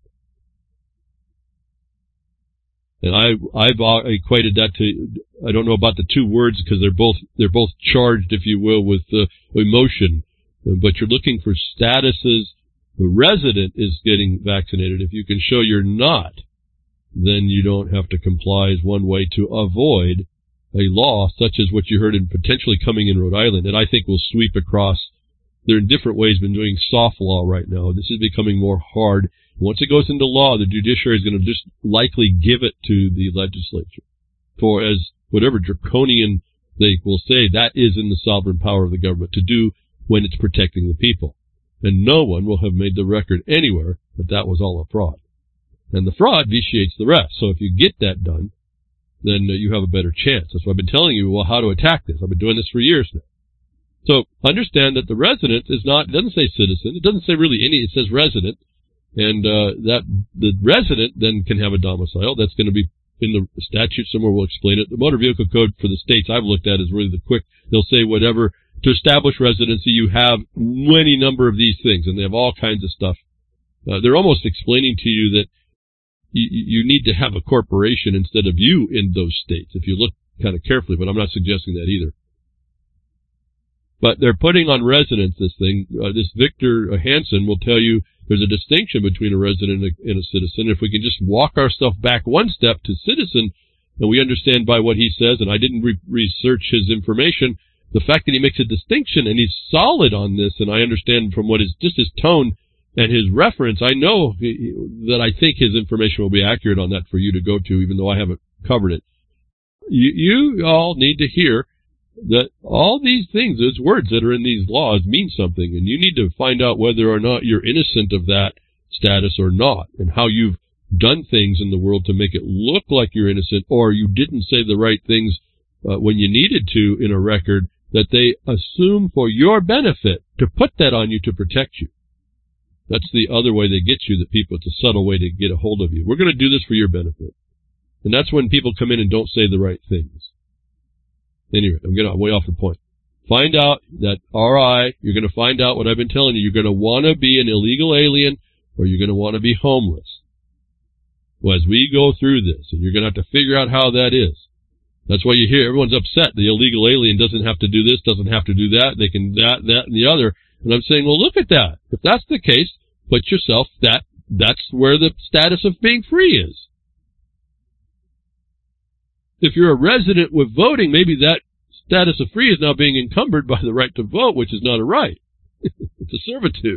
And I, I've equated that to, I don't know about the two words because they're both, they're both charged, if you will, with uh, emotion. But you're looking for statuses. The resident is getting vaccinated. If you can show you're not, then you don't have to comply as one way to avoid a law such as what you heard in potentially coming in Rhode Island, and I think will sweep across. They're in different ways been doing soft law right now. This is becoming more hard. Once it goes into law, the judiciary is going to just likely give it to the legislature. For as whatever draconian they will say, that is in the sovereign power of the government to do when it's protecting the people. And no one will have made the record anywhere that that was all a fraud. And the fraud vitiates the rest. So if you get that done, then uh, you have a better chance. That's why I've been telling you, well, how to attack this. I've been doing this for years now. So understand that the resident is not, it doesn't say citizen, it doesn't say really any, it says resident, and uh, that the resident then can have a domicile. That's going to be in the statute somewhere. We'll explain it. The Motor Vehicle Code for the states I've looked at is really the quick, they'll say whatever, to establish residency you have any number of these things, and they have all kinds of stuff. Uh, they're almost explaining to you that you, you need to have a corporation instead of you in those states, if you look kind of carefully, but I'm not suggesting that either. But they're putting on residence this thing. Uh, this Victor Hansen will tell you there's a distinction between a resident and a, and a citizen. If we can just walk ourselves back one step to citizen, and we understand by what he says, and I didn't re- research his information, the fact that he makes a distinction and he's solid on this, and I understand from what is just his tone and his reference, I know he, that I think his information will be accurate on that for you to go to, even though I haven't covered it. You, you all need to hear that all these things, those words that are in these laws, mean something, and you need to find out whether or not you're innocent of that status or not, and how you've done things in the world to make it look like you're innocent, or you didn't say the right things uh, when you needed to in a record that they assume for your benefit to put that on you to protect you. That's the other way they get you, that people, it's a subtle way to get a hold of you. We're going to do this for your benefit. And that's when people come in and don't say the right things. Anyway, I'm getting way off the point. Find out that R I, you're going to find out what I've been telling you. You're going to want to be an illegal alien, or you're going to want to be homeless. Well, as we go through this, and you're going to have to figure out how that is. That's why you hear everyone's upset. The illegal alien doesn't have to do this, doesn't have to do that. They can that, that, and the other. And I'm saying, well, look at that. If that's the case, put yourself, that, that's where the status of being free is. If you're a resident with voting, maybe that status of free is now being encumbered by the right to vote, which is not a right. It's a servitude.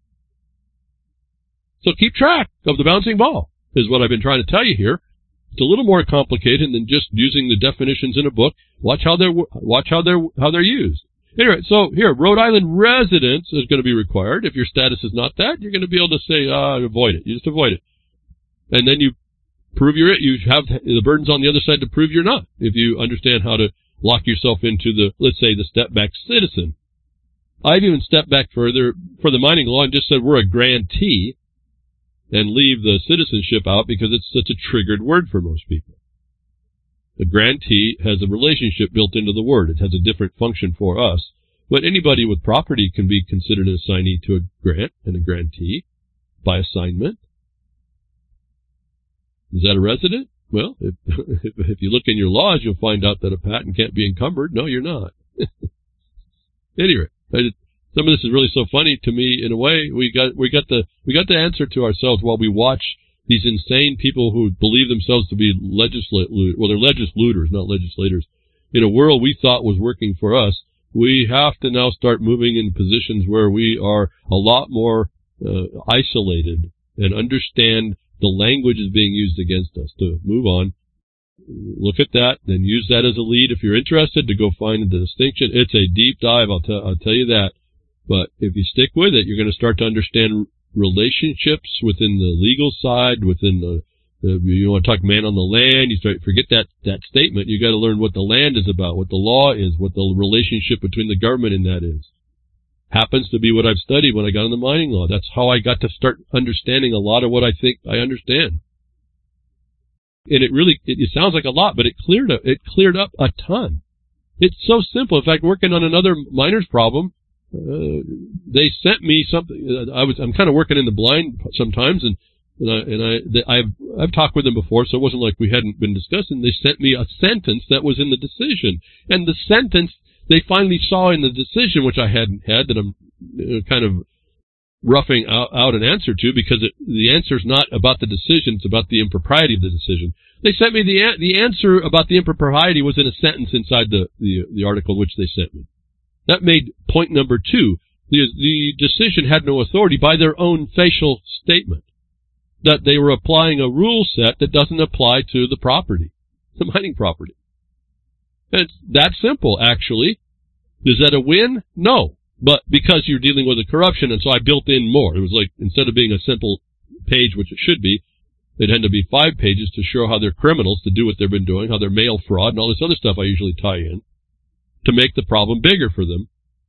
So keep track of the bouncing ball, is what I've been trying to tell you here. It's a little more complicated than just using the definitions in a book. Watch how they're, watch how they're, how they're used. Anyway, so here, Rhode Island residence is going to be required. If your status is not that, you're going to be able to say, uh, avoid it. You just avoid it. And then you prove you're it. You have the burdens on the other side to prove you're not. If you understand how to lock yourself into the, let's say, the step-back citizen. I've even stepped back further for the mining law and just said we're a grantee and leave the citizenship out because it's such a triggered word for most people. The grantee has a relationship built into the word. It has a different function for us. But anybody with property can be considered an assignee to a grant and a grantee by assignment. Is that a resident? Well, if, if you look in your laws, you'll find out that a patent can't be encumbered. No, you're not. Anyway, some of this is really so funny to me. In a way, we got we got the we got the answer to ourselves while we watch these insane people who believe themselves to be legislators. Well, they're legislators, not legislators. In a world we thought was working for us, we have to now start moving in positions where we are a lot more uh, isolated and understand the language is being used against us. To move on, look at that, then use that as a lead if you're interested to go find the distinction. It's a deep dive, I'll, t- I'll tell you that. But if you stick with it, you're going to start to understand relationships within the legal side, within the, the you want to talk man on the land, you start forget that that statement. You got to learn what the land is about, what the law is, what the relationship between the government and that is. Happens to be what I've studied when I got in the mining law. That's how I got to start understanding a lot of what I think I understand. And it really, it, it sounds like a lot, but it cleared up, it cleared up a ton. It's so simple. In fact, working on another miner's problem, uh, they sent me something. I was, I'm kind of working in the blind sometimes, and and I, and I, they, I've, I've talked with them before, so it wasn't like we hadn't been discussing. They sent me a sentence that was in the decision, and the sentence they finally saw in the decision, which I hadn't had, that I'm uh, kind of roughing out, out an answer to, because it, the answer is not about the decision, it's about the impropriety of the decision. They sent me the the answer about the impropriety was in a sentence inside the, the, the article which they sent me. That made point number two. The, the decision had no authority by their own facial statement, that they were applying a rule set that doesn't apply to the property, the mining property. And it's that simple, actually. Is that a win? No. But because you're dealing with a corruption, and so I built in more. It was like, instead of being a simple page, which it should be, it had to be five pages to show how they're criminals, to do what they've been doing, how they're mail fraud, and all this other stuff I usually tie in, to make the problem bigger for them.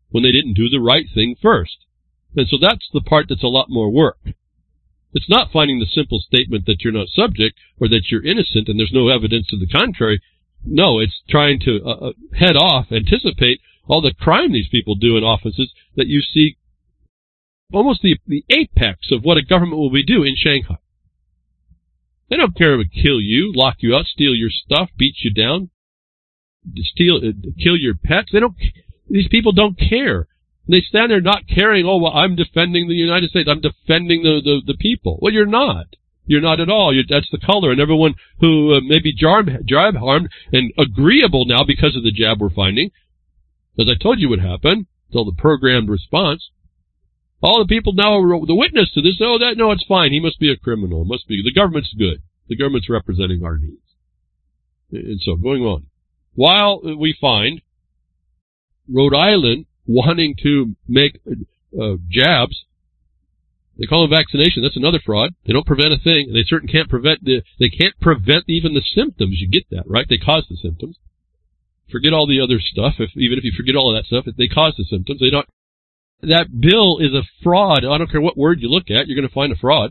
when they didn't do the right thing first. And so that's the part that's a lot more work. It's not finding the simple statement that you're not subject or that you're innocent and there's no evidence to the contrary. No, it's trying to uh, head off, anticipate all the crime these people do in offices that you see almost the, the apex of what a government will be doing in Shanghai. They don't care to kill you, lock you out, steal your stuff, beat you down, steal, uh, kill your pets. They don't. These people don't care. They stand there not caring. Oh, well, I'm defending the United States. I'm defending the the, the people. Well, you're not. You're not at all. You're, that's the color. And everyone who uh, may be jab, jab harmed and agreeable now because of the jab we're finding, as I told you would happen, until the programmed response. All the people now are the witness to this. Oh, that no, it's fine. He must be a criminal. It must be the government's good. The government's representing our needs. And so going on, while we find Rhode Island wanting to make uh, jabs, they call them vaccination. That's another fraud. They don't prevent a thing. They certainly can't prevent the. They can't prevent even the symptoms. You get that, right? They cause the symptoms. Forget all the other stuff. If even if you forget all of that stuff, if they cause the symptoms. They don't. That bill is a fraud. I don't care what word you look at, you're going to find a fraud.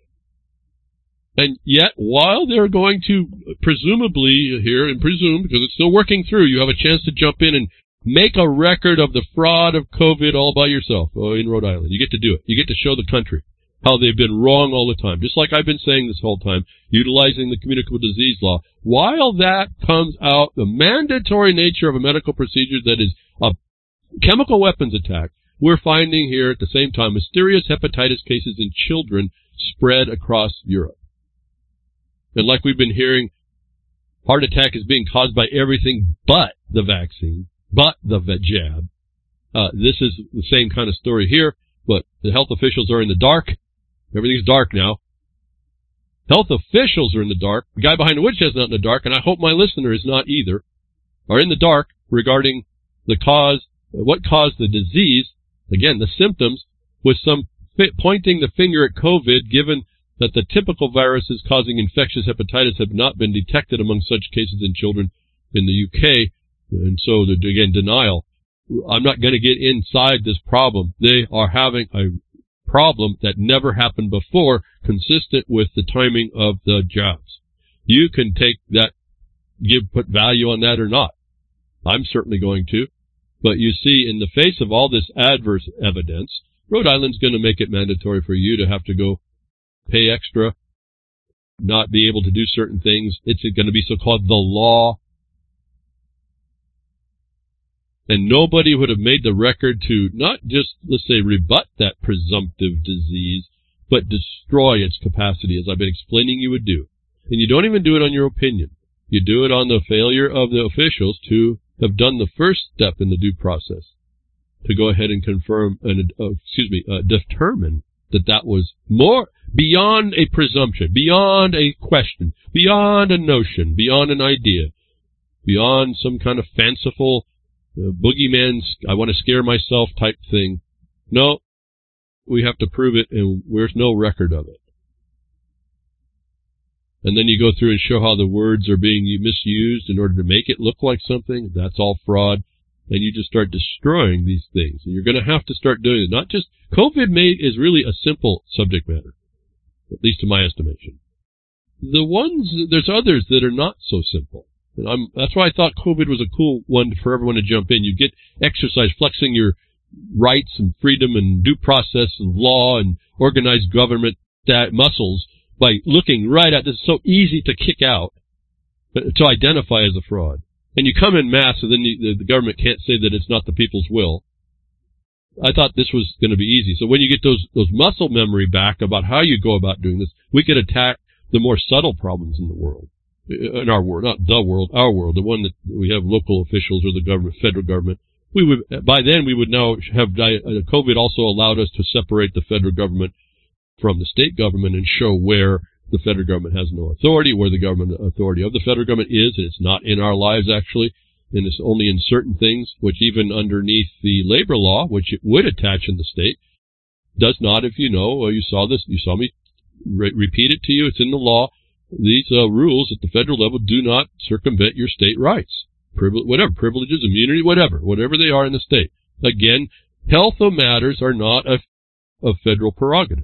And yet, while they're going to presumably here, and presume, because it's still working through, you have a chance to jump in and make a record of the fraud of COVID all by yourself oh, in Rhode Island. You get to do it. You get to show the country how they've been wrong all the time. Just like I've been saying this whole time, utilizing the communicable disease law. While that comes out, the mandatory nature of a medical procedure that is a chemical weapons attack, we're finding here at the same time mysterious hepatitis cases in children spread across Europe. And like we've been hearing, heart attack is being caused by everything but the vaccine, but the jab. Uh, this is the same kind of story here, but the health officials are in the dark. Everything's dark now. Health officials are in the dark. The guy behind the woodshed is not in the dark, and I hope my listener is not either, are in the dark regarding the cause, what caused the disease. Again, the symptoms, with some fit pointing the finger at COVID, given that the typical viruses causing infectious hepatitis have not been detected among such cases in children in the U K. And so, the, again, denial. I'm not going to get inside this problem. They are having a problem that never happened before, consistent with the timing of the jobs. You can take that, give put value on that or not. I'm certainly going to. But you see, in the face of all this adverse evidence, Rhode Island's going to make it mandatory for you to have to go pay extra, not be able to do certain things. It's going to be so-called the law. And nobody would have made the record to not just, let's say, rebut that presumptive disease, but destroy its capacity, as I've been explaining you would do. And you don't even do it on your opinion. You do it on the failure of the officials to have done the first step in the due process, to go ahead and confirm, and uh, excuse me, uh, determine that that was more beyond a presumption, beyond a question, beyond a notion, beyond an idea, beyond some kind of fanciful uh, boogeyman, I want to scare myself type thing. No, we have to prove it, and there's no record of it. And then you go through and show how the words are being misused in order to make it look like something. That's all fraud. And you just start destroying these things. And you're going to have to start doing it. Not just COVID made is really a simple subject matter, at least to my estimation. The ones, there's others that are not so simple. And I'm, that's why I thought COVID was a cool one for everyone to jump in. You get exercise, flexing your rights and freedom and due process and law and organized government that muscles by looking right at this. It's so easy to kick out, to identify as a fraud. And you come in mass, and then you, the, the government can't say that it's not the people's will. I thought this was going to be easy. So when you get those those muscle memory back about how you go about doing this, we could attack the more subtle problems in the world, in our world, not the world, our world, the one that we have local officials or the government, federal government. We would, by then, we would now have, COVID also allowed us to separate the federal government from the state government and show where the federal government has no authority, where the government authority of the federal government is, and it's not in our lives actually, and it's only in certain things, which even underneath the labor law, which it would attach in the state, does not, if you know, or you saw this, you saw me re- repeat it to you, it's in the law. These uh, rules at the federal level do not circumvent your state rights, Privile- whatever, privileges, immunity, whatever, whatever they are in the state. Again, health matters are not a, a federal prerogative.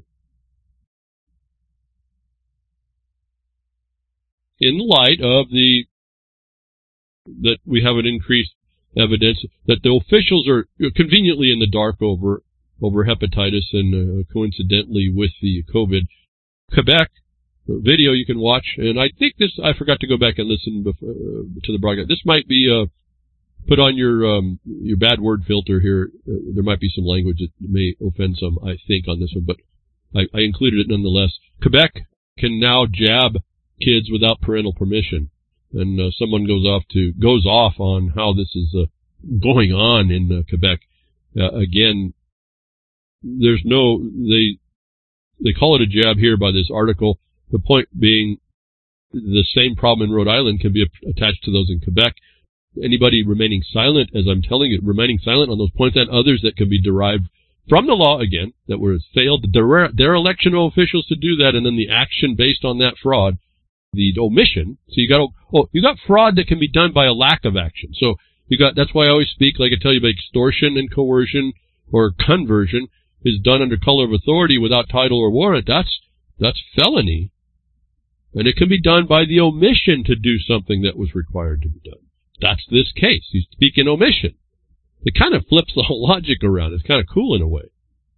In light of the that we have an increased evidence that the officials are conveniently in the dark over over hepatitis and uh, coincidentally with the COVID. Quebec video you can watch, and I think this, I forgot to go back and listen before, uh, to the broadcast. This might be uh, put on your um, your bad word filter here. Uh, there might be some language that may offend some, I think, on this one, but I, I included it nonetheless. Quebec can now jab kids without parental permission, and uh, someone goes off to goes off on how this is uh, going on in uh, Quebec. Uh, again, there's no they they call it a jab here by this article. The point being, the same problem in Rhode Island can be attached to those in Quebec. Anybody remaining silent, as I'm telling you, remaining silent on those points and others that can be derived from the law, again, that were failed their, their election officials to do that, and then the action based on that fraud, the omission. So you got oh, you got fraud that can be done by a lack of action. So you got that's why I always speak, like I tell you, about extortion and coercion or conversion is done under color of authority without title or warrant. That's that's felony. And it can be done by the omission to do something that was required to be done. That's this case. You speak in omission. It kind of flips the whole logic around. It's kind of cool in a way.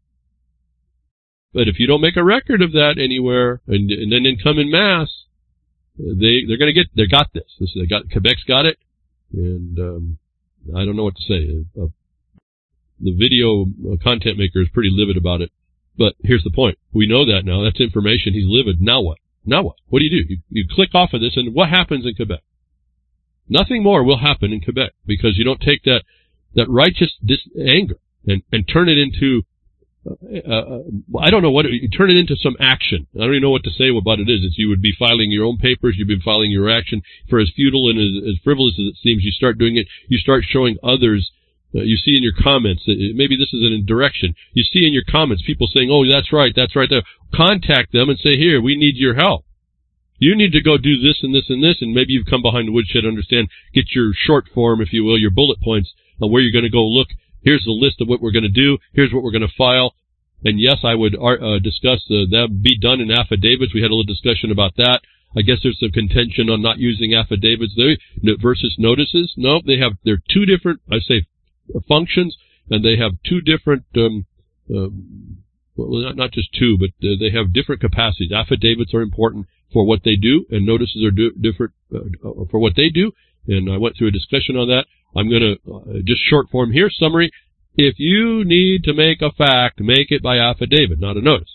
But if you don't make a record of that anywhere, and, and then come in mass, they they're going to get they got this. this they got Quebec's got it, and um, I don't know what to say. Uh, the video content maker is pretty livid about it. But here's the point: we know that now. That's information. He's livid. Now what? Now what? What do you do? You, you click off of this, and what happens in Quebec? Nothing more will happen in Quebec, because you don't take that that righteous dis- anger and, and turn it into, uh, uh, I don't know what, it, you turn it into some action. I don't even know what to say about it is. It's you would be filing your own papers, you'd be filing your action. For as futile and as, as frivolous as it seems, you start doing it, you start showing others. Uh, you see in your comments, uh, maybe this is an indirection. You see in your comments people saying, oh, that's right, that's right. There. Contact them and say, here, we need your help. You need to go do this and this and this, and maybe you've come behind the woodshed, understand, get your short form, if you will, your bullet points on where you're going to go look. Here's the list of what we're going to do. Here's what we're going to file. And yes, I would uh, discuss uh, that be done in affidavits. We had a little discussion about that. I guess there's some contention on not using affidavits there versus notices. No, they have, they're two different, I say, functions, and they have two different, um, um, well, not, not just two, but uh, they have different capacities. Affidavits are important for what they do, and notices are do, different uh, for what they do. And I went through a discussion on that. I'm going to uh, just short form here, summary. If you need to make a fact, make it by affidavit, not a notice.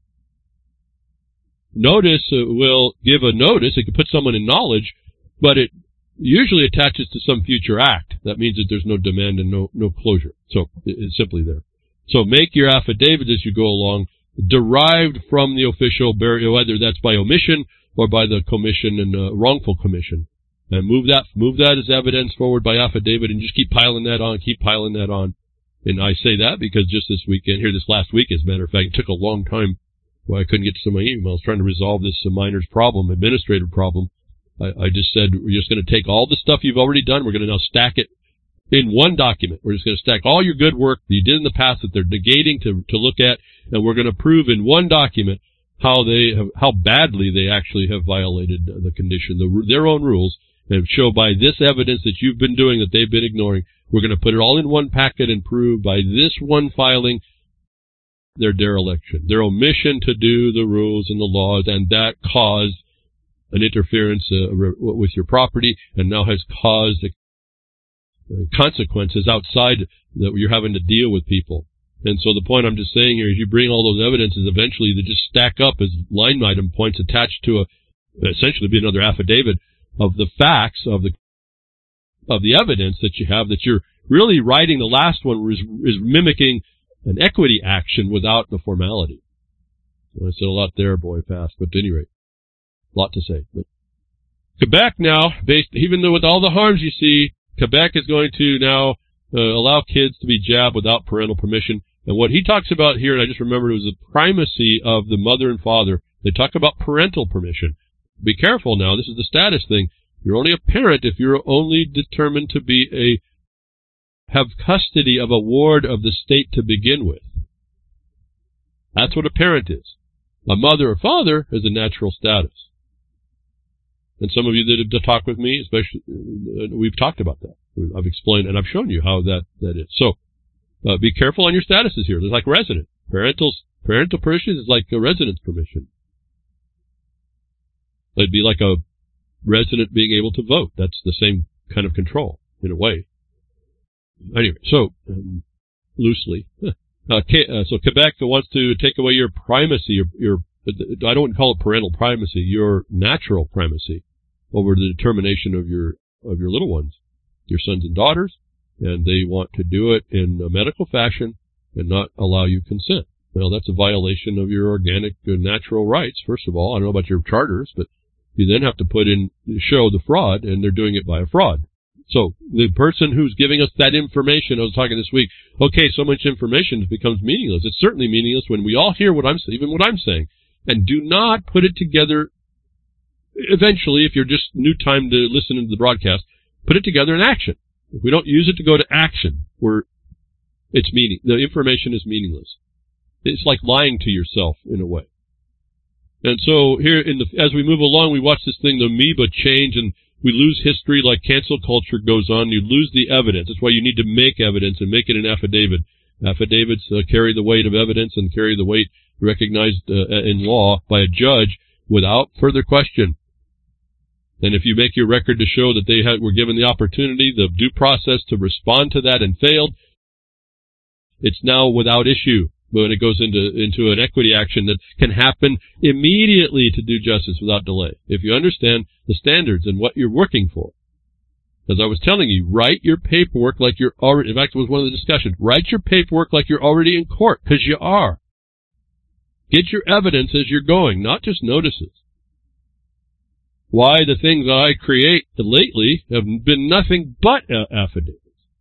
Notice uh, will give a notice. It can put someone in knowledge, but it usually attaches to some future act. That means that there's no demand and no, no closure. So it's simply there. So make your affidavit as you go along, derived from the official, whether that's by omission or by the commission and uh, wrongful commission. And move that, move that as evidence forward by affidavit, and just keep piling that on, keep piling that on. And I say that because just this weekend, here this last week, as a matter of fact, it took a long time. Well, I couldn't get to some of my emails trying to resolve this uh, minor's problem, administrative problem. I, I just said, we're just going to take all the stuff you've already done. We're going to now stack it in one document. We're just going to stack all your good work that you did in the past that they're negating to, to look at, and we're going to prove in one document how they have, how badly they actually have violated the condition, the, their own rules, and show by this evidence that you've been doing that they've been ignoring. We're going to put it all in one packet and prove by this one filing their dereliction, their omission to do the rules and the laws, and that caused an interference uh, with your property, and now has caused consequences outside that you're having to deal with people. And so the point I'm just saying here is you bring all those evidences, eventually they just stack up as line item points attached to a, essentially be another affidavit of the facts of the, of the evidence that you have, that you're really writing. The last one is, is mimicking an equity action without the formality. So I said a lot there, boy, fast, but at any rate, a lot to say. But Quebec now, based, even though with all the harms you see, Quebec is going to now uh, allow kids to be jabbed without parental permission. And what he talks about here, and I just remembered, it was the primacy of the mother and father. They talk about parental permission. Be careful now. This is the status thing. You're only a parent if you're only determined to be a have custody of a ward of the state to begin with. That's what a parent is. A mother or father is a natural status. And some of you that have talked with me, especially, uh, we've talked about that. I've explained and I've shown you how that, that is. So, uh, be careful on your statuses here. There's like resident. Parental, parental permission is like a resident's permission. It'd be like a resident being able to vote. That's the same kind of control, in a way. Anyway, so, um, loosely. Uh, uh, so Quebec wants to take away your primacy, your, your, I don't call it parental primacy, your natural primacy over the determination of your, of your little ones, your sons and daughters, and they want to do it in a medical fashion and not allow you consent. Well, that's a violation of your organic, uh, natural rights, first of all. I don't know about your charters, but you then have to put in, show the fraud, and they're doing it by a fraud. So the person who's giving us that information, I was talking this week, okay, so much information becomes meaningless. It's certainly meaningless when we all hear what I'm saying, even what I'm saying, and do not put it together. Eventually, if you're just new time to listen to the broadcast, put it together in action. If we don't use it to go to action, we're, it's meaning, the information is meaningless. It's like lying to yourself in a way. And so here, in the, as we move along, we watch this thing, the amoeba change, and we lose history like cancel culture goes on. You lose the evidence. That's why you need to make evidence and make it an affidavit. Affidavits uh, carry the weight of evidence and carry the weight recognized uh, in law by a judge without further question. And if you make your record to show that they had, were given the opportunity, the due process to respond to that and failed, it's now without issue. But when it goes into into an equity action that can happen immediately to do justice without delay, if you understand the standards and what you're working for. As I was telling you, write your paperwork like you're already, in fact, it was one of the discussions, write your paperwork like you're already in court, because you are. Get your evidence as you're going, not just notices. Why the things I create lately have been nothing but uh, affidavits.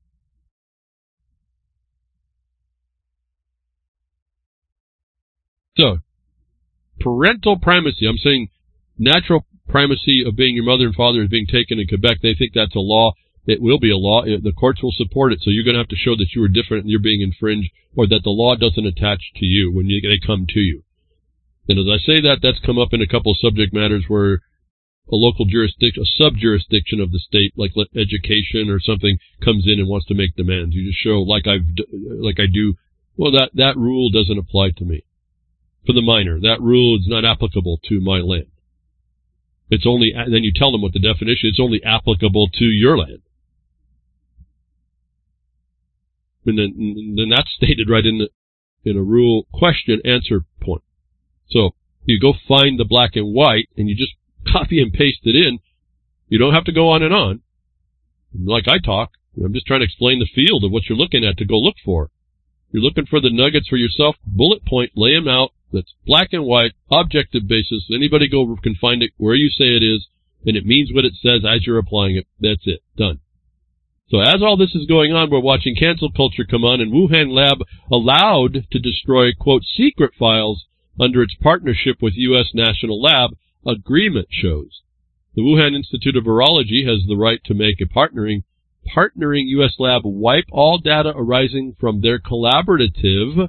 So, parental primacy. I'm saying natural primacy of being your mother and father is being taken in Quebec. They think that's a law. It will be a law. The courts will support it. So you're going to have to show that you are different and you're being infringed, or that the law doesn't attach to you when you, they come to you. And as I say that, that's come up in a couple of subject matters where a local jurisdiction, a sub-jurisdiction of the state, like education or something, comes in and wants to make demands. You just show, like I've, like I do, well, that, that rule doesn't apply to me. For the minor, that rule is not applicable to my land. It's only, then you tell them what the definition is, it's only applicable to your land. And then, then that's stated right in the, in a rule question answer point. So, you go find the black and white, and you just copy and paste it in. You don't have to go on and on. Like I talk, I'm just trying to explain the field of what you're looking at to go look for. You're looking for the nuggets for yourself, bullet point, lay them out. That's black and white, objective basis. Anybody go can find it where you say it is, and it means what it says as you're applying it. That's it. Done. So as all this is going on, we're watching cancel culture come on, and Wuhan Lab allowed to destroy, quote, secret files under its partnership with U S National Lab, agreement shows. The Wuhan Institute of Virology has the right to make a partnering, partnering U S lab wipe all data arising from their collaborative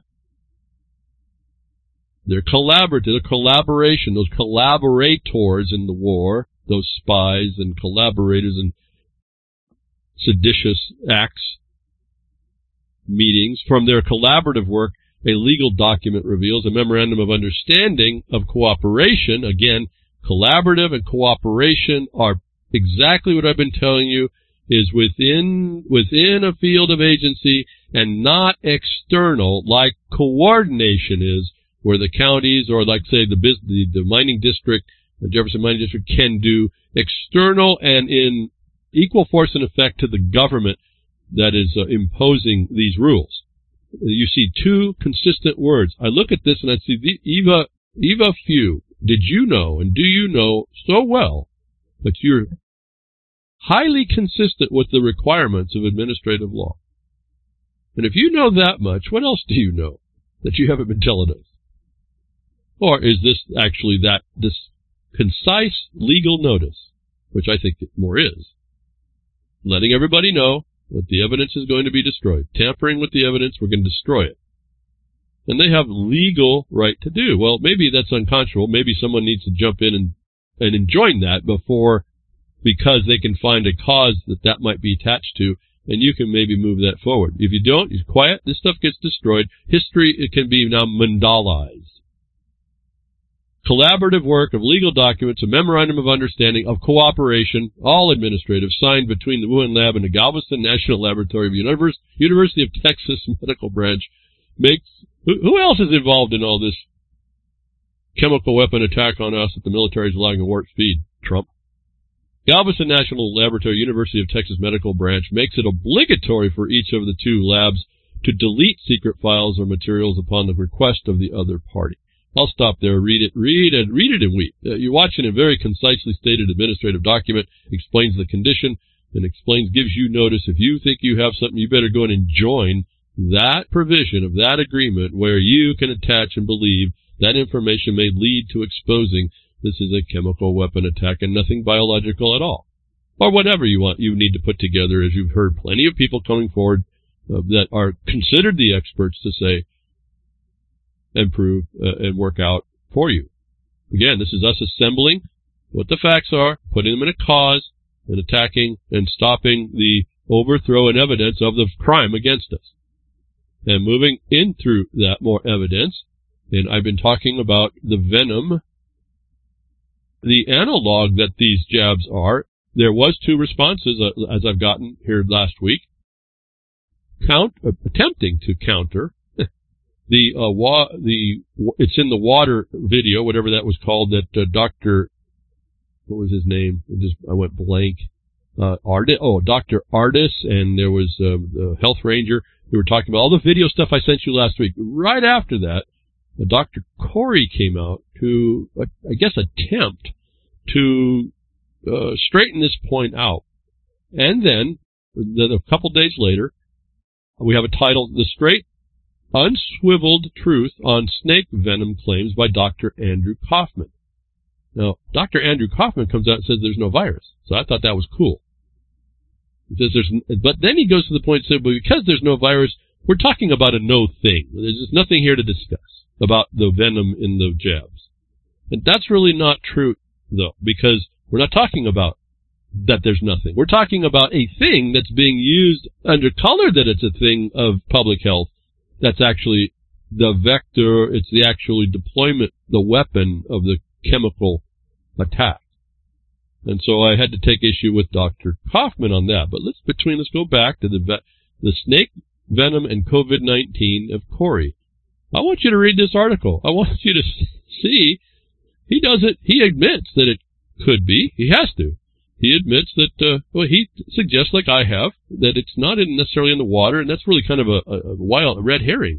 Their collaborative, collaboration, those collaborators in the war, those spies and collaborators in seditious acts, meetings, from their collaborative work, a legal document reveals a memorandum of understanding of cooperation. Again, collaborative and cooperation are exactly what I've been telling you, is within, within a field of agency and not external like coordination is, where the counties or, like, say, the, the the mining district, the Jefferson Mining District, can do external and in equal force and effect to the government that is uh, imposing these rules. You see two consistent words. I look at this and I see the, Eva, Eva Few. Did you know and do you know so well that you're highly consistent with the requirements of administrative law? And if you know that much, what else do you know that you haven't been telling us? Or is this actually that, this concise legal notice, which I think it more is, letting everybody know that the evidence is going to be destroyed. Tampering with the evidence, we're going to destroy it. And they have legal right to do. Well, maybe that's unconscionable. Maybe someone needs to jump in and, and enjoin that before, because they can find a cause that that might be attached to, and you can maybe move that forward. If you don't, you're quiet, this stuff gets destroyed. History, it can be now mandalized. Collaborative work of legal documents, a memorandum of understanding of cooperation, all administrative, signed between the Wuhan Lab and the Galveston National Laboratory of Univers- University of Texas Medical Branch, makes... Who, who else is involved in all this chemical weapon attack on us that the military is allowing at warp speed? Trump. Galveston National Laboratory, University of Texas Medical Branch, makes it obligatory for each of the two labs to delete secret files or materials upon the request of the other party. I'll stop there. Read it, read and read it and weep. Uh, you're watching a very concisely stated administrative document, explains the condition, and explains, gives you notice. If you think you have something, you better go in and join that provision of that agreement where you can attach and believe that information may lead to exposing this is a chemical weapon attack and nothing biological at all. Or whatever you want, you need to put together, as you've heard plenty of people coming forward uh, that are considered the experts to say, and prove uh, and work out for you. Again, this is us assembling what the facts are, putting them in a cause, and attacking and stopping the overthrow and evidence of the crime against us. And moving in through that more evidence, and I've been talking about the venom, the analog that these jabs are. There was two responses, uh, as I've gotten here last week, count uh, attempting to counter The, uh, wa- the, it's in the water video, whatever that was called, that, uh, Doctor, what was his name? I just, I went blank. Uh, Ardis, oh, Doctor Ardis, and there was, uh, the health ranger. We were talking about all the video stuff I sent you last week. Right after that, uh, Doctor Corey came out to, uh, I guess, attempt to, uh, straighten this point out. And then, then a couple days later, we have a title, The Straight Unswiveled Truth on Snake Venom Claims by Doctor Andrew Kaufman. Now, Doctor Andrew Kaufman comes out and says there's no virus. So I thought that was cool. He says there's, but then he goes to the point and says, well, because there's no virus, we're talking about a no thing. There's just nothing here to discuss about the venom in the jabs. And that's really not true, though, because we're not talking about that there's nothing. We're talking about a thing that's being used under color that it's a thing of public health. That's actually the vector, it's the actual deployment, the weapon of the chemical attack. And so I had to take issue with Doctor Kaufman on that. But let's between let's go back to the ve- the snake venom and COVID nineteen of Corey. I want you to read this article. I want you to see he doesn't. He admits that it could be. He has to. He admits that, uh, well, he suggests, like I have, that it's not in necessarily in the water, and that's really kind of a, a, a wild a red herring.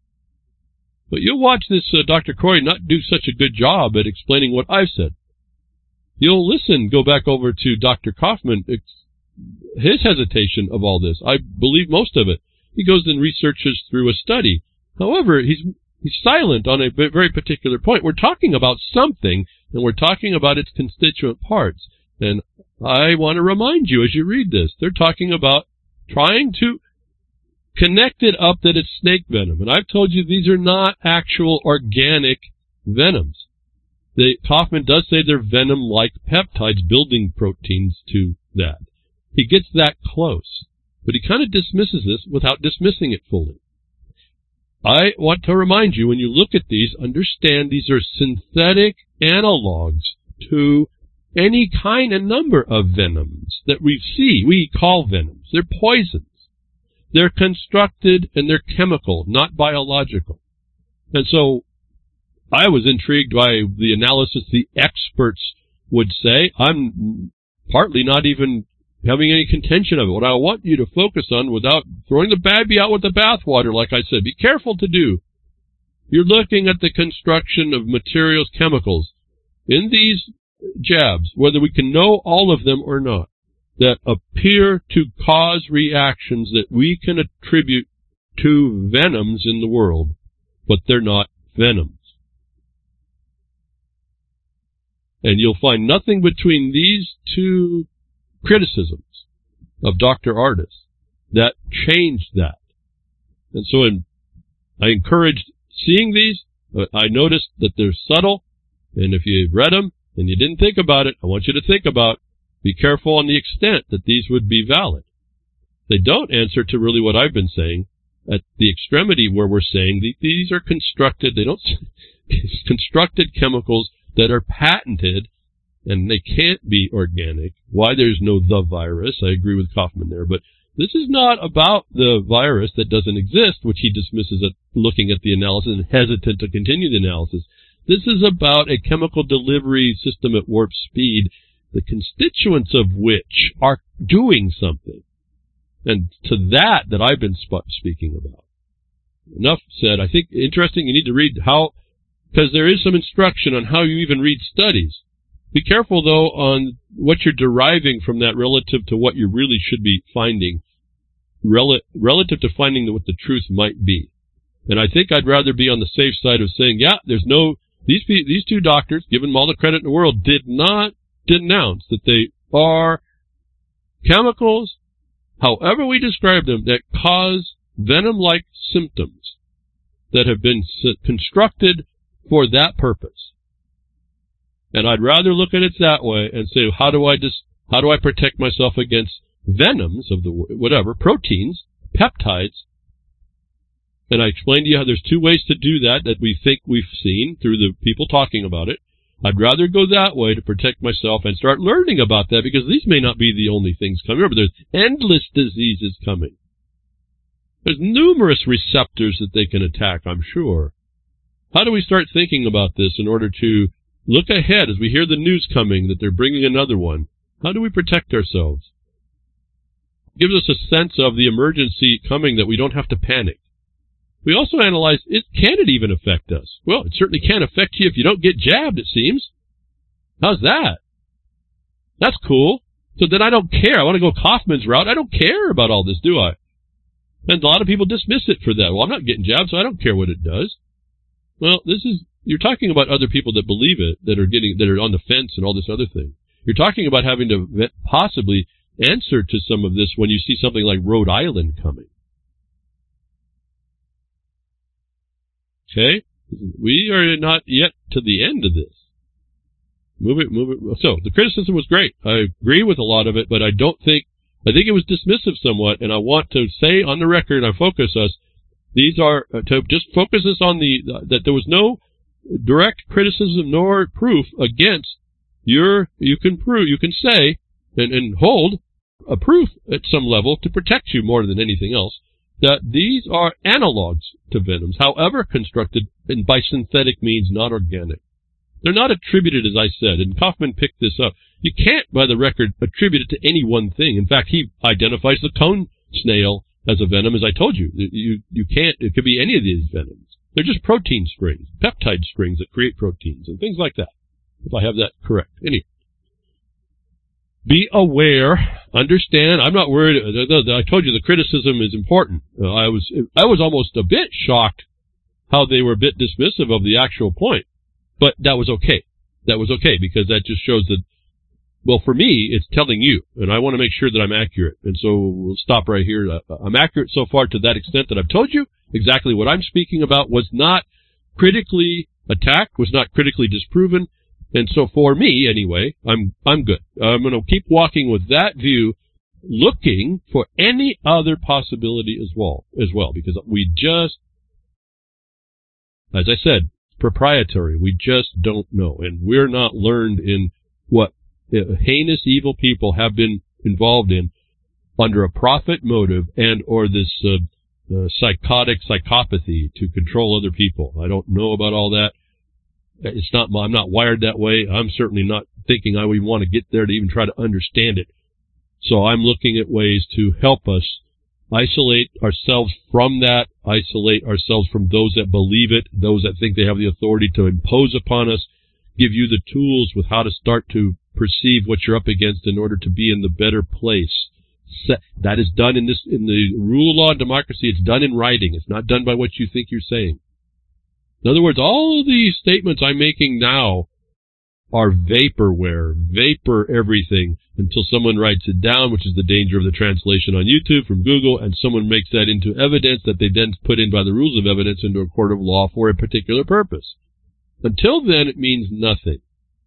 But you'll watch this uh, Doctor Corey not do such a good job at explaining what I've said. You'll listen, go back over to Doctor Kaufman, it's his hesitation of all this. I believe most of it. He goes and researches through a study. However, he's he's silent on a very particular point. We're talking about something, and we're talking about its constituent parts. And I want to remind you as you read this, they're talking about trying to connect it up that it's snake venom. And I've told you these are not actual organic venoms. The, Kaufman does say they're venom-like peptides, building proteins to that. He gets that close, but he kind of dismisses this without dismissing it fully. I want to remind you, when you look at these, understand these are synthetic analogs to any kind and number of venoms that we see, we call venoms. They're poisons. They're constructed and they're chemical, not biological. And so I was intrigued by the analysis the experts would say. I'm partly not even having any contention of it. What I want you to focus on, without throwing the baby out with the bathwater, like I said, be careful to do. You're looking at the construction of materials, chemicals, in these jabs, whether we can know all of them or not, that appear to cause reactions that we can attribute to venoms in the world, but they're not venoms. And you'll find nothing between these two criticisms of Doctor Ardis that changed that. And so in, I encouraged seeing these. I noticed that they're subtle, and if you read them and you didn't think about it, I want you to think about, be careful on the extent that these would be valid. They don't answer to really what I've been saying at the extremity where we're saying that these are constructed, they don't, constructed chemicals that are patented, and they can't be organic. Why there's no the virus, I agree with Kaufman there, but this is not about the virus that doesn't exist, which he dismisses at looking at the analysis and hesitant to continue the analysis. This is about a chemical delivery system at warp speed, the constituents of which are doing something. And to that that I've been sp- speaking about. Enough said. I think interesting, you need to read how, because there is some instruction on how you even read studies. Be careful, though, on what you're deriving from that relative to what you really should be finding, rel- relative to finding what the truth might be. And I think I'd rather be on the safe side of saying, yeah, there's no, these these two doctors, given them all the credit in the world, did not denounce that they are chemicals, however we describe them, that cause venom-like symptoms that have been constructed for that purpose. And I'd rather look at it that way and say, how do I just, how do I protect myself against venoms of the, whatever, proteins, peptides? And I explained to you how there's two ways to do that that we think we've seen through the people talking about it. I'd rather go that way to protect myself and start learning about that, because these may not be the only things coming. Remember, there's endless diseases coming. There's numerous receptors that they can attack, I'm sure. How do we start thinking about this in order to look ahead as we hear the news coming that they're bringing another one? How do we protect ourselves? It gives us a sense of the emergency coming that we don't have to panic. We also analyze, it, can it even affect us? Well, it certainly can affect you if you don't get jabbed, it seems. How's that? That's cool. So then I don't care. I want to go Kaufman's route. I don't care about all this, do I? And a lot of people dismiss it for that. Well, I'm not getting jabbed, so I don't care what it does. Well, this is, you're talking about other people that believe it, that are getting, that are on the fence and all this other thing. You're talking about having to possibly answer to some of this when you see something like Rhode Island coming. Okay? We are not yet to the end of this. Move it, move it. So, the criticism was great. I agree with a lot of it, but I don't think, I think it was dismissive somewhat, and I want to say on the record, I focus us, these are, uh, to just focus us on the, uh, that there was no direct criticism nor proof against your, you can prove, you can say, and, and hold a proof at some level to protect you more than anything else, that these are analogs to venoms, however constructed, and by synthetic means, not organic. They're not attributed, as I said, and Kaufman picked this up. You can't, by the record, attribute it to any one thing. In fact, he identifies the cone snail as a venom, as I told you. You, you can't, it could be any of these venoms. They're just protein strings, peptide strings that create proteins and things like that, if I have that correct. Anyway. Be aware, understand. I'm not worried. I told you the criticism is important. Uh, I was I was almost a bit shocked how they were a bit dismissive of the actual point. But that was okay. That was okay, because that just shows that, well, for me, it's telling you, and I want to make sure that I'm accurate. And so we'll stop right here. Uh, I'm accurate so far to that extent that I've told you exactly what I'm speaking about was not critically attacked, was not critically disproven. And so for me, anyway, I'm I'm good. I'm going to keep walking with that view, looking for any other possibility as well, as well, because we just, as I said, proprietary. We just don't know, and we're not learned in what heinous, evil people have been involved in under a profit motive and or this uh, uh, psychotic psychopathy to control other people. I don't know about all that. It's not, I'm not wired that way. I'm certainly not thinking I would want to get there to even try to understand it. So I'm looking at ways to help us isolate ourselves from that, isolate ourselves from those that believe it, those that think they have the authority to impose upon us, give you the tools with how to start to perceive what you're up against in order to be in the better place. That is done in this, in the rule of law and democracy. It's done in writing. It's not done by what you think you're saying. In other words, all of these statements I'm making now are vaporware, vapor everything, until someone writes it down, which is the danger of the translation on YouTube from Google, and someone makes that into evidence that they then put in by the rules of evidence into a court of law for a particular purpose. Until then, it means nothing.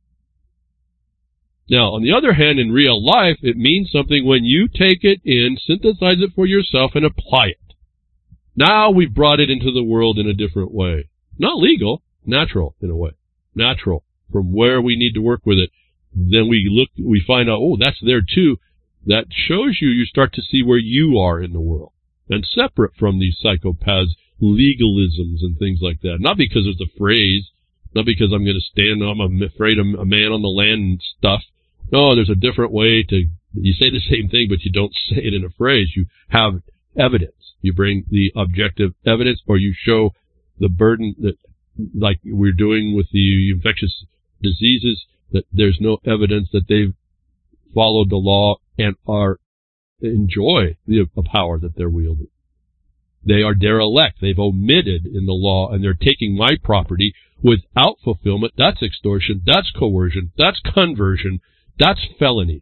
Now, on the other hand, in real life, it means something when you take it in, synthesize it for yourself, and apply it. Now we've brought it into the world in a different way. Not legal, natural in a way. Natural. From where we need to work with it. Then we look, we find out, oh, that's there too. That shows you, you start to see where you are in the world. And separate from these psychopaths, legalisms and things like that. Not because it's a phrase, not because I'm going to stand, I'm afraid I'm a man on the land and stuff. No, there's a different way to, you say the same thing, but you don't say it in a phrase. You have evidence. You bring the objective evidence, or you show the burden that, like we're doing with the infectious diseases, that there's no evidence that they've followed the law and are enjoy the power that they're wielding. They are derelict. They've omitted in the law, and they're taking my property without fulfillment. That's extortion. That's coercion. That's conversion. That's felony.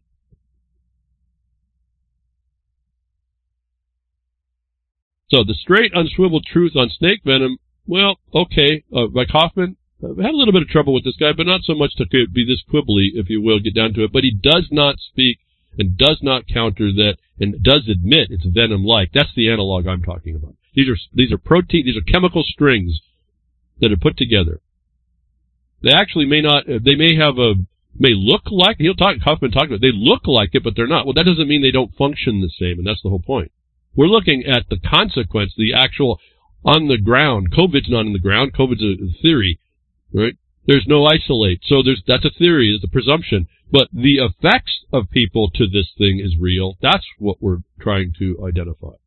So the straight, unswiveled truth on snake venom, well, okay, uh, by Kaufman, I had a little bit of trouble with this guy, but not so much to be this quibbly, if you will, get down to it. But he does not speak and does not counter that, and does admit it's venom-like. That's the analog I'm talking about. These are these are protein, these are chemical strings that are put together. They actually may not, they may have a, may look like, he'll talk, Kaufman talked about, they look like it, but they're not. Well, that doesn't mean they don't function the same, and that's the whole point. We're looking at the consequence, the actual on the ground. COVID's not on the ground. COVID's a theory, right? There's no isolate. So there's, that's a theory, it's a presumption. But the effects of people to this thing is real. That's what we're trying to identify.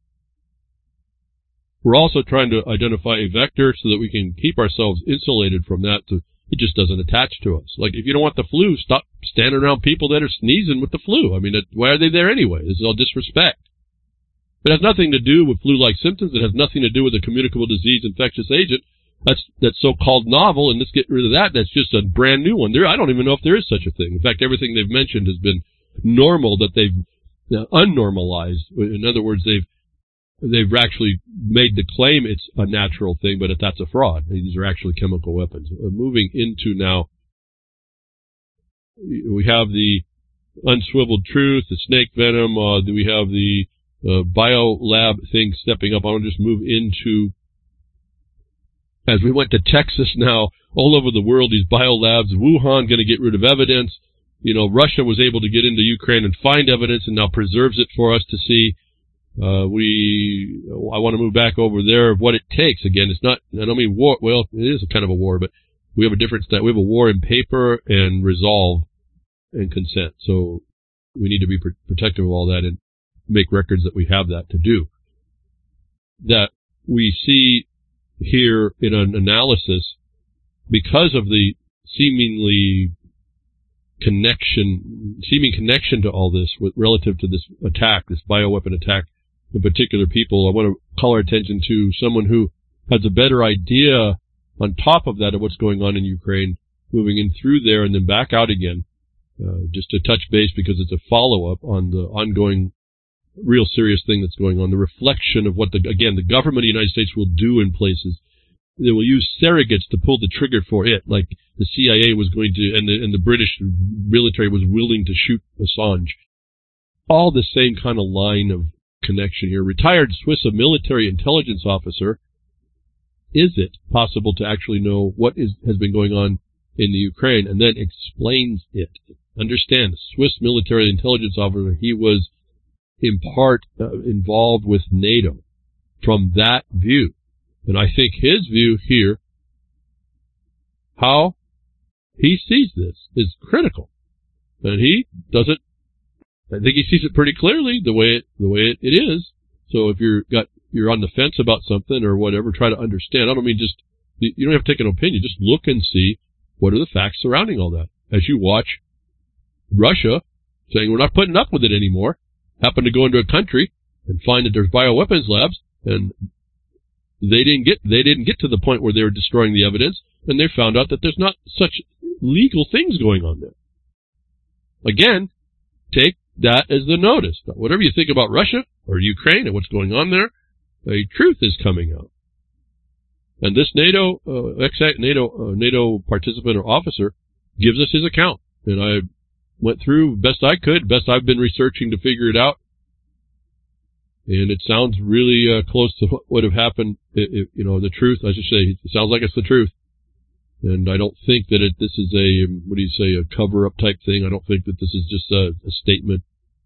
We're also trying to identify a vector so that we can keep ourselves insulated from that. To, it just doesn't attach to us. Like, if you don't want the flu, stop standing around people that are sneezing with the flu. I mean, it, why are they there anyway? This is all disrespect. It has nothing to do with flu-like symptoms. It has nothing to do with a communicable disease infectious agent. That's that's so-called novel, and let's get rid of that. That's just a brand new one. There, I don't even know if there is such a thing. In fact, everything they've mentioned has been normal that they've uh, unnormalized. In other words, they've they've actually made the claim it's a natural thing, but that's a fraud. These are actually chemical weapons. Uh, moving into now, we have the unswiveled truth, the snake venom. Uh, we have the Uh, biolab thing stepping up. I want to just move into, as we went to Texas now, all over the world, these biolabs, Wuhan going to get rid of evidence. You know, Russia was able to get into Ukraine and find evidence and now preserves it for us to see. Uh, we, I want to move back over there of what it takes. Again, it's not, I don't mean war, well, it is a kind of a war, but we have a different, we have a war in paper and resolve and consent. So we need to be pr- protective of all that and make records that we have that to do. That we see here in an analysis, because of the seemingly connection, seeming connection to all this with relative to this attack, this bioweapon attack in particular people, I want to call our attention to someone who has a better idea on top of that of what's going on in Ukraine, moving in through there and then back out again, uh, just to touch base because it's a follow-up on the ongoing real serious thing that's going on, the reflection of what, the again, the government of the United States will do in places. They will use surrogates to pull the trigger for it, like the C I A was going to, and the, and the British military was willing to shoot Assange. All the same kind of line of connection here. Retired Swiss military intelligence officer. Is it possible to actually know what is has been going on in the Ukraine, and then explains it? Understand, Swiss military intelligence officer, he was in part uh, involved with NATO from that view. And I think his view here, how he sees this, is critical. And he doesn't, I think he sees it pretty clearly the way it, the way it, it is. So if you're got, you're on the fence about something or whatever, try to understand. I don't mean just, you don't have to take an opinion, just look and see what are the facts surrounding all that. As you watch Russia saying we're not putting up with it anymore, happen to go into a country and find that there's bioweapons labs, and they didn't get they didn't get to the point where they were destroying the evidence, and they found out that there's not such legal things going on there. Again, take that as the notice. Whatever you think about Russia or Ukraine and what's going on there, a truth is coming out. And this NATO, uh, ex-NATO uh, NATO participant or officer gives us his account. And I went through best I could, best I've been researching to figure it out. And it sounds really uh, close to what would have happened, if, if, you know, the truth. I should say, it sounds like it's the truth. And I don't think that it, this is a, what do you say, a cover-up type thing. I don't think that this is just a, a statement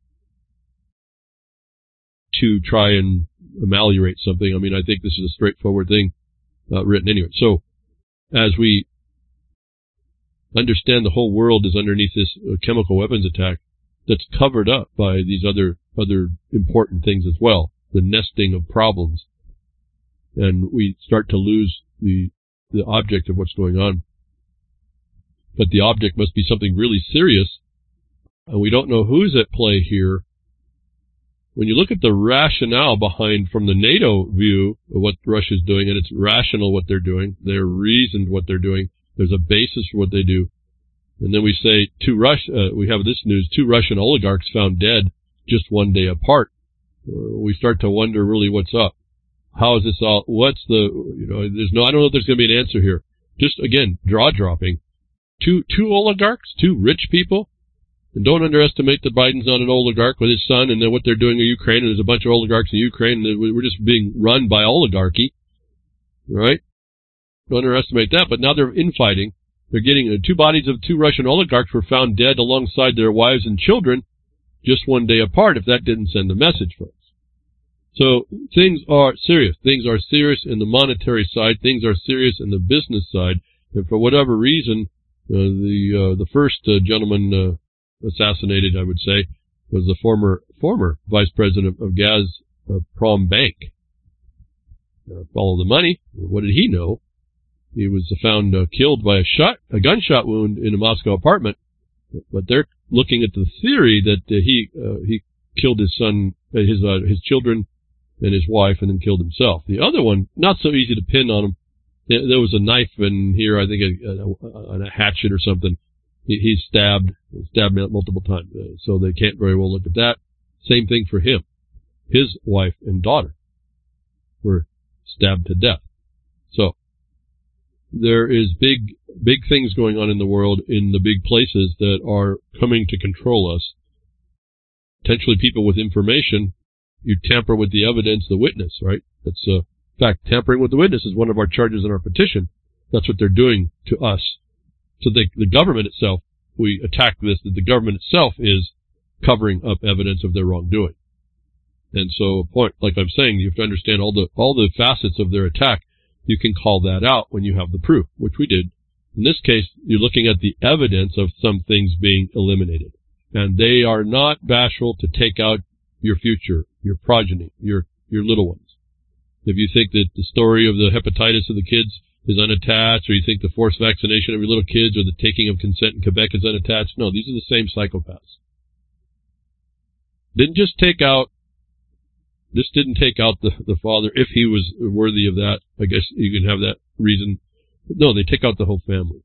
to try and ameliorate something. I mean, I think this is a straightforward thing uh, written anyway. So, as we understand the whole world is underneath this uh, chemical weapons attack that's covered up by these other other important things as well, the nesting of problems, and we start to lose the the object of what's going on. But the object must be something really serious, and we don't know who's at play here. When you look at the rationale behind, from the NATO view of what Russia's doing, and it's rational what they're doing, they're reasoned what they're doing, there's a basis for what they do. And then we say, two Rus- uh, we have this news, two Russian oligarchs found dead just one day apart. Uh, we start to wonder really what's up. How is this all, what's the, you know, there's no, I don't know if there's going to be an answer here. Just, again, jaw dropping. Two, two oligarchs, two rich people. And don't underestimate that Biden's not an oligarch with his son, and then what they're doing in Ukraine, and there's a bunch of oligarchs in Ukraine, and we're just being run by oligarchy. Right? Don't underestimate that, but now they're infighting. They're getting, uh, two bodies of two Russian oligarchs were found dead alongside their wives and children just one day apart, if that didn't send a message, folks. So things are serious. Things are serious in the monetary side. Things are serious in the business side. And for whatever reason, uh, the uh, the first uh, gentleman uh, assassinated, I would say, was the former former vice president of Gazprom Bank. Uh, follow the money. What did he know? He was found uh, killed by a shot, a gunshot wound in a Moscow apartment. But they're looking at the theory that uh, he uh, he killed his son, uh, his uh, his children, and his wife, and then killed himself. The other one, not so easy to pin on him. There, there was a knife in here, I think, a, a, a hatchet or something. He, he's stabbed, stabbed multiple times, uh, so they can't very well look at that. Same thing for him. His wife and daughter were stabbed to death. So there is big, big things going on in the world, in the big places that are coming to control us. Potentially people with information. You tamper with the evidence, the witness, right? That's, uh, in fact, tampering with the witness is one of our charges in our petition. That's what they're doing to us. So the, the government itself, we attack this, that the government itself is covering up evidence of their wrongdoing. And so, point, like I'm saying, you have to understand all the, all the facets of their attack. You can call that out when you have the proof, which we did. In this case, you're looking at the evidence of some things being eliminated. And they are not bashful to take out your future, your progeny, your, your little ones. If you think that the story of the hepatitis of the kids is unattached, or you think the forced vaccination of your little kids or the taking of consent in Quebec is unattached, no, these are the same psychopaths. Didn't just take out, this didn't take out the, the father, if he was worthy of that. I guess you can have that reason. No, they take out the whole family.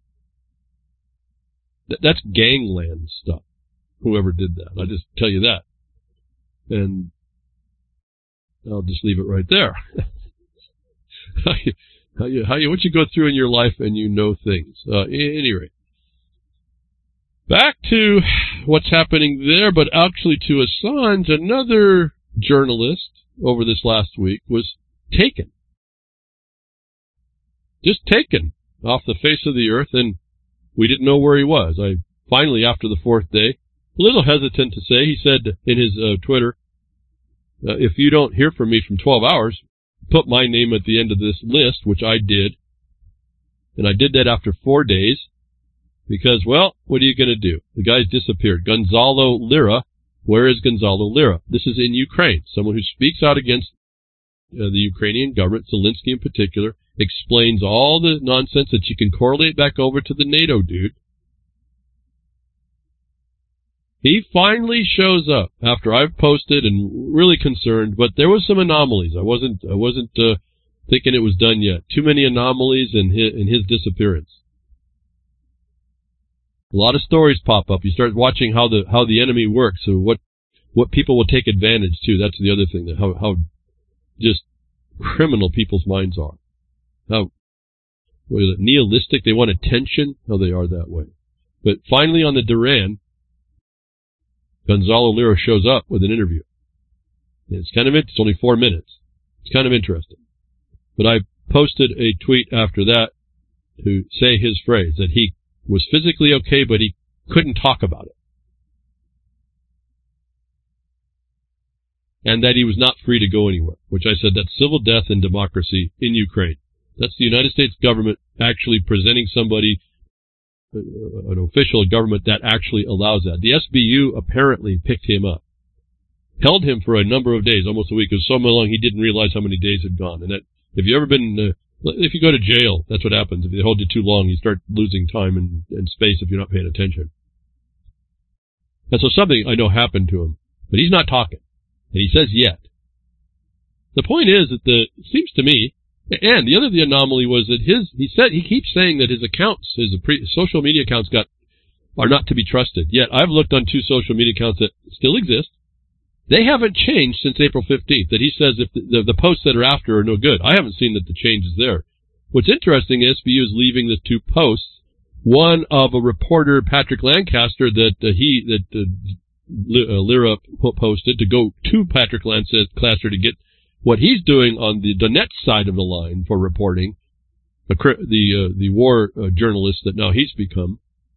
That, that's gangland stuff. Whoever did that. I'll just tell you that. And I'll just leave it right there. how you, how you, how you, what you go through in your life and you know things. Uh, at any rate. Back to what's happening there, but actually to Assange, another journalist over this last week was taken. Just taken off the face of the earth, and we didn't know where he was. I finally, after the fourth day, a little hesitant to say, he said in his uh, Twitter, uh, if you don't hear from me from twelve hours, put my name at the end of this list, which I did. And I did that after four days because, well, what are you going to do? The guy's disappeared. Gonzalo Lira. Where is Gonzalo Lira? This is in Ukraine. Someone who speaks out against uh, the Ukrainian government, Zelensky in particular, explains all the nonsense that you can correlate back over to the NATO dude. He finally shows up after I've posted and really concerned, but there was some anomalies. I wasn't, I wasn't uh, thinking it was done yet. Too many anomalies in his, in his disappearance. A lot of stories pop up. You start watching how the how the enemy works, or what what people will take advantage to. That's the other thing, that how how just criminal people's minds are. How what is it, nihilistic? They want attention. How they are that way. But finally, on the Duran, Gonzalo Lira shows up with an interview. And it's kind of it's only four minutes. It's kind of interesting. But I posted a tweet after that to say his phrase, that he was physically okay, but he couldn't talk about it. And that he was not free to go anywhere, which I said that's civil death and democracy in Ukraine. That's the United States government actually presenting somebody, uh, an official government that actually allows that. The S B U apparently picked him up, held him for a number of days, almost a week. It was so long he didn't realize how many days had gone. And that, if you ever been, uh, if you go to jail, that's what happens. If they hold you too long, you start losing time and, and space if you're not paying attention. And so something I know happened to him, but he's not talking. And he says yet. The point is that the, it seems to me, and the other the anomaly was that his, he said, he keeps saying that his accounts, his pre, social media accounts got, are not to be trusted. Yet I've looked on two social media accounts that still exist. They haven't changed since April fifteenth, that he says if the, the, the posts that are after are no good. I haven't seen that the change is there. What's interesting, S B U is leaving the two posts, one of a reporter, Patrick Lancaster, that uh, he, that uh, Lira posted to go to Patrick Lancaster to get what he's doing on the Donetsk side of the line for reporting, the the, uh, the war uh, journalist that now he's become.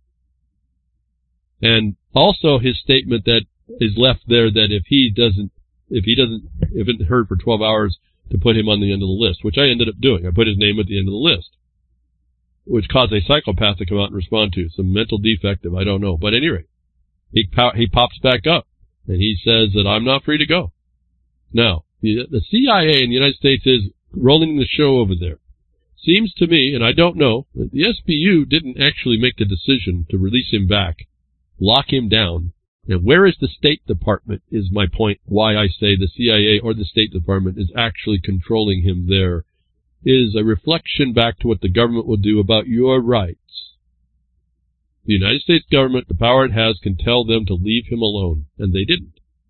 And also his statement that is left there that if he doesn't, if he doesn't, if it heard for twelve hours, to put him on the end of the list, which I ended up doing. I put his name at the end of the list, which caused a psychopath to come out and respond to. Some mental defective, I don't know. But at any rate, he, he pops back up, and he says that I'm not free to go. Now, the, the C I A in the United States is rolling the show over there. Seems to me, and I don't know, that the S B U didn't actually make the decision to release him back, lock him down. And where is the State Department is my point, why I say the C I A or the State Department is actually controlling him there, is a reflection back to what the government will do about your rights. The United States government, the power it has, can tell them to leave him alone, and they didn't.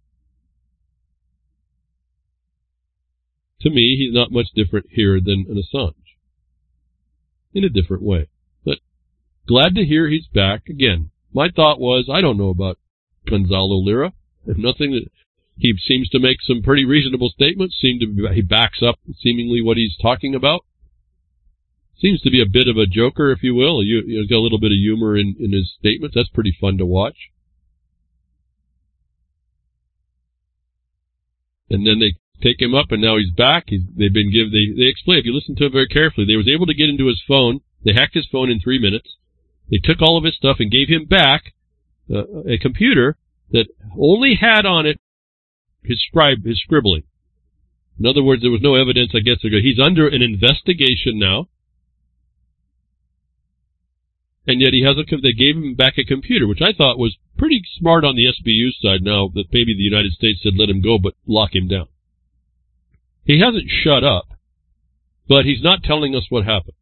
To me, he's not much different here than an Assange, in a different way. But glad to hear he's back again. My thought was, I don't know about Gonzalo Lira. If nothing, that he seems to make some pretty reasonable statements. Seem to be, he backs up seemingly what he's talking about. Seems to be a bit of a joker, if you will. You, you know, he's got a little bit of humor in, in his statements. That's pretty fun to watch. And then they take him up, and now he's back. He's, they've been give. They they explain. If you listen to it very carefully, they was able to get into his phone. They hacked his phone in three minutes. They took all of his stuff and gave him back Uh, a computer that only had on it his scribe, his scribbling. In other words, there was no evidence, I guess. He's under an investigation now. And yet he has a, they gave him back a computer, which I thought was pretty smart on the S B U side now that maybe the United States said let him go, but lock him down. He hasn't shut up, but he's not telling us what happened.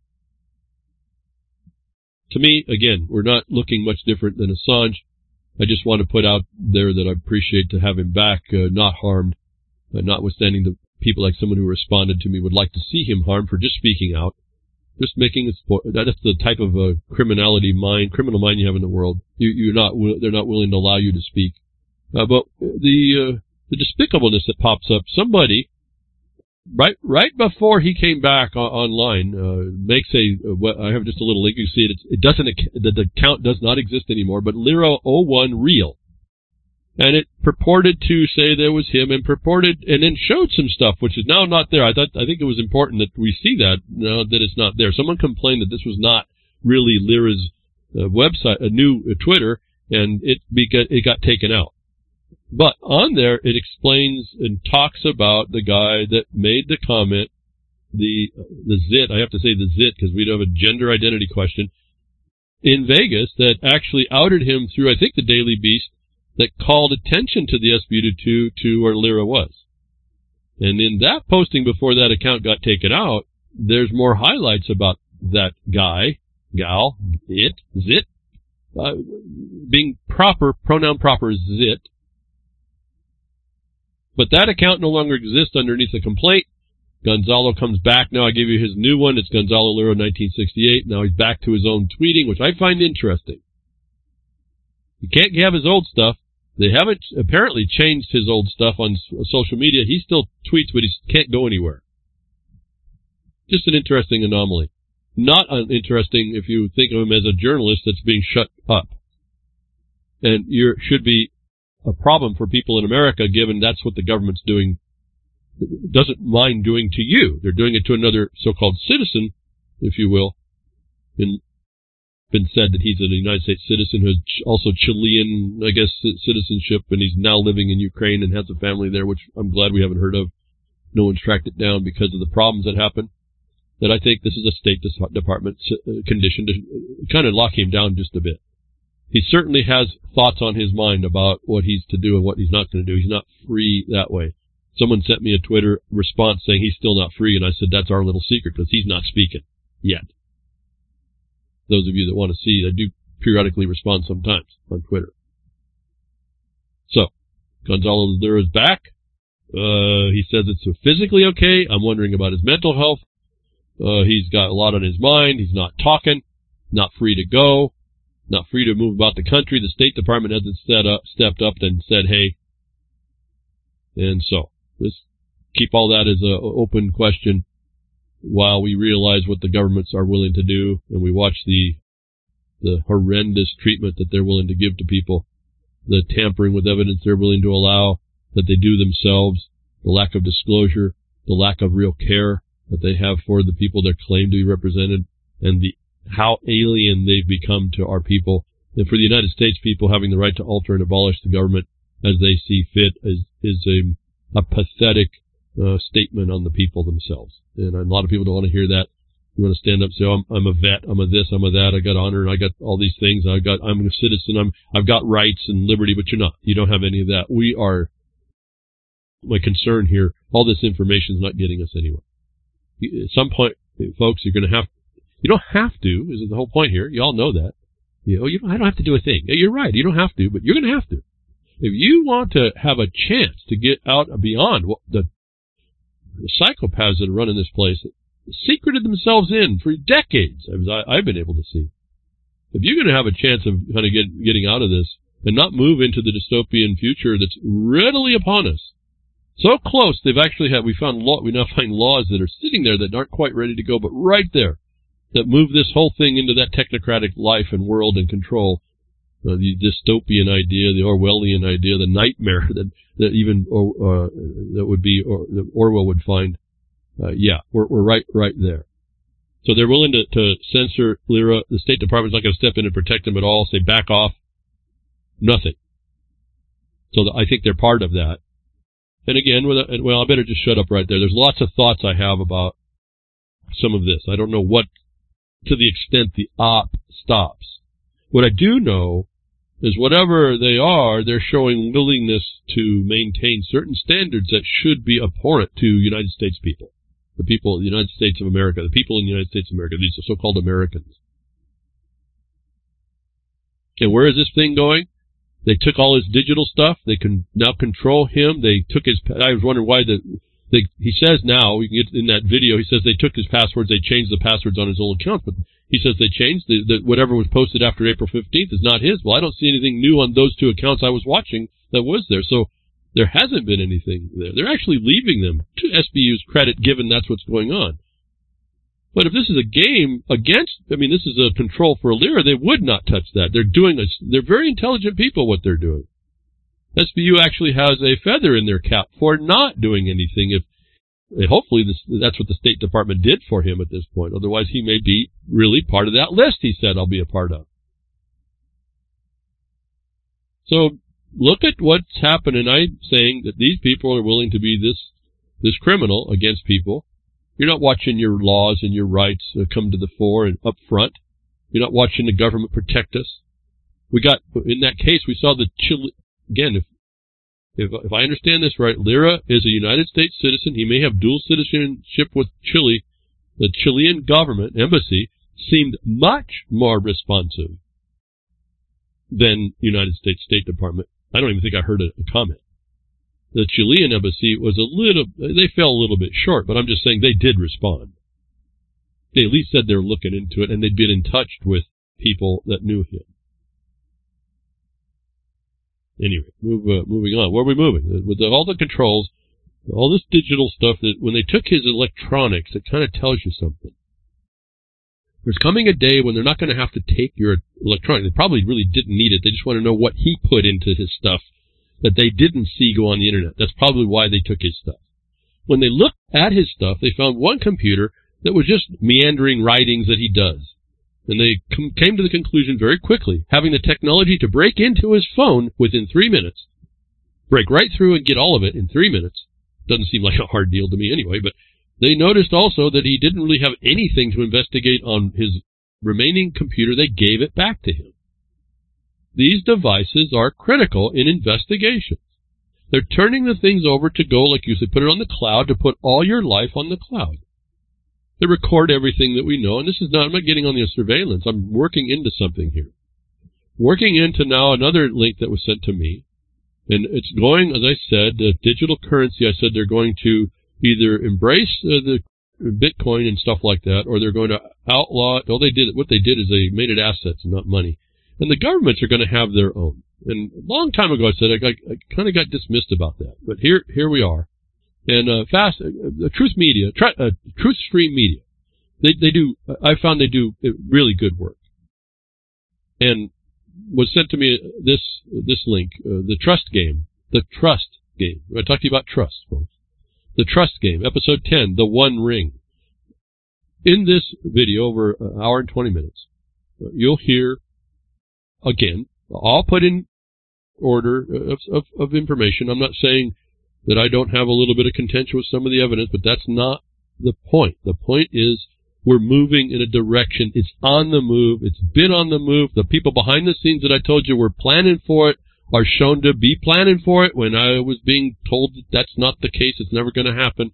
To me, again, we're not looking much different than Assange. I just want to put out there that I appreciate to have him back, uh, not harmed, uh, notwithstanding the people like someone who responded to me would like to see him harmed for just speaking out, just making it. That's the type of uh, criminality mind, criminal mind you have in the world. You, you're not, they're not willing to allow you to speak. Uh, but the uh, the despicableness that pops up, somebody right right before he came back on, online uh, makes a. Uh, I have just a little link. You see it. It's, it doesn't. The, the account does not exist anymore. But Lira oh one real, and it purported to say there was him, and purported, and then showed some stuff which is now not there. I thought. I think it was important that we see that now that it's not there. Someone complained that this was not really Lira's uh, website, a new uh, Twitter, and it begot, it got taken out. But on there, it explains and talks about the guy that made the comment, the the zit, I have to say the zit because we don't have a gender identity question, in Vegas that actually outed him through, I think, the Daily Beast, that called attention to the S B U to, to where Lira was. And in that posting before that account got taken out, there's more highlights about that guy, gal, it, zit, uh, being proper, pronoun proper is it. But that account no longer exists underneath the complaint. Gonzalo comes back. Now I give you his new one. It's Gonzalo Lira nineteen sixty-eight. Now he's back to his own tweeting, which I find interesting. You can't have his old stuff. They haven't apparently changed his old stuff on social media. He still tweets, but he can't go anywhere. Just an interesting anomaly. Not uninteresting if you think of him as a journalist that's being shut up. And you should be a problem for people in America, given that's what the government's doing, doesn't mind doing to you. They're doing it to another so-called citizen, if you will. Been, been said that he's a United States citizen who has also Chilean, I guess, citizenship, and he's now living in Ukraine and has a family there, which I'm glad we haven't heard of. No one's tracked it down because of the problems that happened. That I think this is a State Department condition to kind of lock him down just a bit. He certainly has thoughts on his mind about what he's to do and what he's not going to do. He's not free that way. Someone sent me a Twitter response saying he's still not free, and I said that's our little secret because he's not speaking yet. Those of you that want to see, I do periodically respond sometimes on Twitter. So, Gonzalo Lira is back. Uh, he says it's physically okay. I'm wondering about his mental health. Uh, he's got a lot on his mind. He's not talking, not free to go, not free to move about the country. The State Department hasn't set up, stepped up and said, hey. And so, let's keep all that as an open question while we realize what the governments are willing to do, and we watch the the horrendous treatment that they're willing to give to people, the tampering with evidence they're willing to allow, that they do themselves, the lack of disclosure, the lack of real care that they have for the people that claim to be represented, and the how alien they've become to our people. And for the United States people having the right to alter and abolish the government as they see fit is, is a, a pathetic uh, statement on the people themselves. And a lot of people don't want to hear that. You want to stand up and say, oh, I'm, I'm a vet, I'm a this, I'm a that, I got honor, and I got all these things, I got, I'm a citizen, I'm, I've got rights and liberty, but you're not. You don't have any of that. We are, my concern here, all this information is not getting us anywhere. At some point, folks, you're going to have, you don't have to, is the whole point here. You all know that. You know, you don't, I don't have to do a thing. You're right, you don't have to, but you're going to have to. If you want to have a chance to get out beyond what the, the psychopaths that are running this place secreted themselves in for decades, as I, I've been able to see. If you're going to have a chance of kind of get, getting out of this and not move into the dystopian future that's readily upon us, so close they've actually had, we found law, we now find laws that are sitting there that aren't quite ready to go, but right there, that move this whole thing into that technocratic life and world and control. Uh, the dystopian idea, the Orwellian idea, the nightmare that, that even, uh, that would be, or that Orwell would find. Uh, yeah, we're, we're right, right there. So they're willing to, to censor Lira. The State Department's not going to step in and protect them at all, say back off. Nothing. So the, I think they're part of that. And again, well, I better just shut up right there. There's lots of thoughts I have about some of this. I don't know what, to the extent the op stops. What I do know is whatever they are, they're showing willingness to maintain certain standards that should be abhorrent to United States people. The people of the United States of America, the people in the United States of America, these are so-called Americans. And where is this thing going? They took all his digital stuff. They can now control him. They took his, I was wondering why the, they, he says now, we can get in that video, he says they took his passwords, they changed the passwords on his old accounts, but he says they changed, the, the, whatever was posted after April fifteenth is not his. Well, I don't see anything new on those two accounts I was watching that was there, so there hasn't been anything there. They're actually leaving them, to S B U's credit, given that's what's going on. But if this is a game against, I mean, this is a control for Lira, they would not touch that. They're doing a, they're very intelligent people, what they're doing. S B U actually has a feather in their cap for not doing anything. If, hopefully this, that's what the State Department did for him at this point. Otherwise, he may be really part of that list he said I'll be a part of. So look at what's happening. I'm saying that these people are willing to be this, this criminal against people. You're not watching your laws and your rights uh, come to the fore and up front. You're not watching the government protect us. We got, in that case, we saw the Chile, again, if, if, if I understand this right, Lira is a United States citizen. He may have dual citizenship with Chile. The Chilean government, embassy, seemed much more responsive then United States State Department. I don't even think I heard a, a comment. The Chilean embassy was a little, they fell a little bit short, but I'm just saying they did respond. They at least said they were looking into it, and they'd been in touch with people that knew him. Anyway, move, uh, moving on. Where are we moving? With the, all the controls, all this digital stuff, that when they took his electronics, it kind of tells you something. There's coming a day when they're not going to have to take your electronics. They probably really didn't need it. They just want to know what he put into his stuff that they didn't see go on the internet. That's probably why they took his stuff. When they looked at his stuff, they found one computer that was just meandering writings that he does. And they com- came to the conclusion very quickly, having the technology to break into his phone within three minutes, break right through and get all of it in three minutes. Doesn't seem like a hard deal to me anyway, but they noticed also that he didn't really have anything to investigate on his remaining computer. They gave it back to him. These devices are critical in investigations. They're turning the things over to go, like you said, put it on the cloud, to put all your life on the cloud. They record everything that we know, and this is not, I'm not getting on the surveillance. I'm working into something here. Working into now another link that was sent to me, and it's going, as I said, the digital currency. I said they're going to either embrace uh, the Bitcoin and stuff like that, or they're going to outlaw it. Well, they did, what they did is they made it assets and not money. And the governments are going to have their own. And a long time ago I said I, I, I kind of got dismissed about that. But here here we are. And uh, fast, uh, Truth Media, try, uh, Truth Stream Media, they they do. I found they do really good work. And was sent to me this this link, uh, the Trust Game, the Trust Game. I talked to you about trust, folks. The Trust Game, episode ten, The One Ring. In this video, over an hour and twenty minutes, uh, you'll hear again, all put in order of, of of information. I'm not saying that I don't have a little bit of contention with some of the evidence, but that's not the point. The point is we're moving in a direction. It's on the move. It's been on the move. The people behind the scenes that I told you were planning for it are shown to be planning for it when I was being told that that's not the case. It's never going to happen.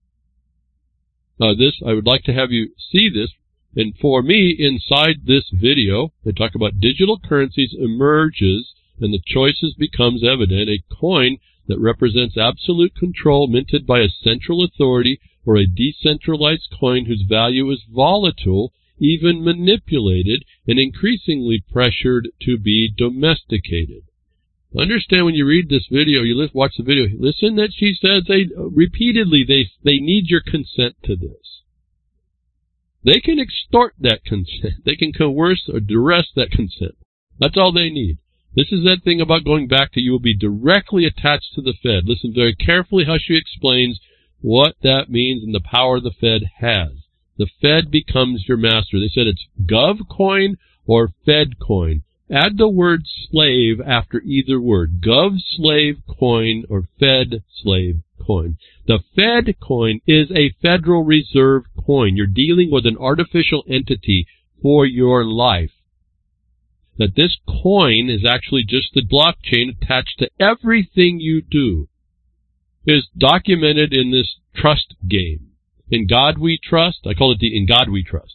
Uh, this, I would like to have you see this. And for me, inside this video, they talk about digital currencies emerges and the choices becomes evident. A coin that represents absolute control minted by a central authority, or a decentralized coin whose value is volatile, even manipulated, and increasingly pressured to be domesticated. Understand when you read this video, you watch the video, listen that she says they repeatedly they they need your consent to this. They can extort that consent. They can coerce or duress that consent. That's all they need. This is that thing about going back to you will be directly attached to the Fed. Listen very carefully how she explains what that means and the power the Fed has. The Fed becomes your master. They said it's GovCoin or FedCoin. Add the word slave after either word. Gov slave coin or Fed slave coin. The Fed coin is a Federal Reserve coin. You're dealing with an artificial entity for your life. That this coin is actually just the blockchain attached to everything you do is documented in this trust game. In God We Trust. I call it the In God We Trust.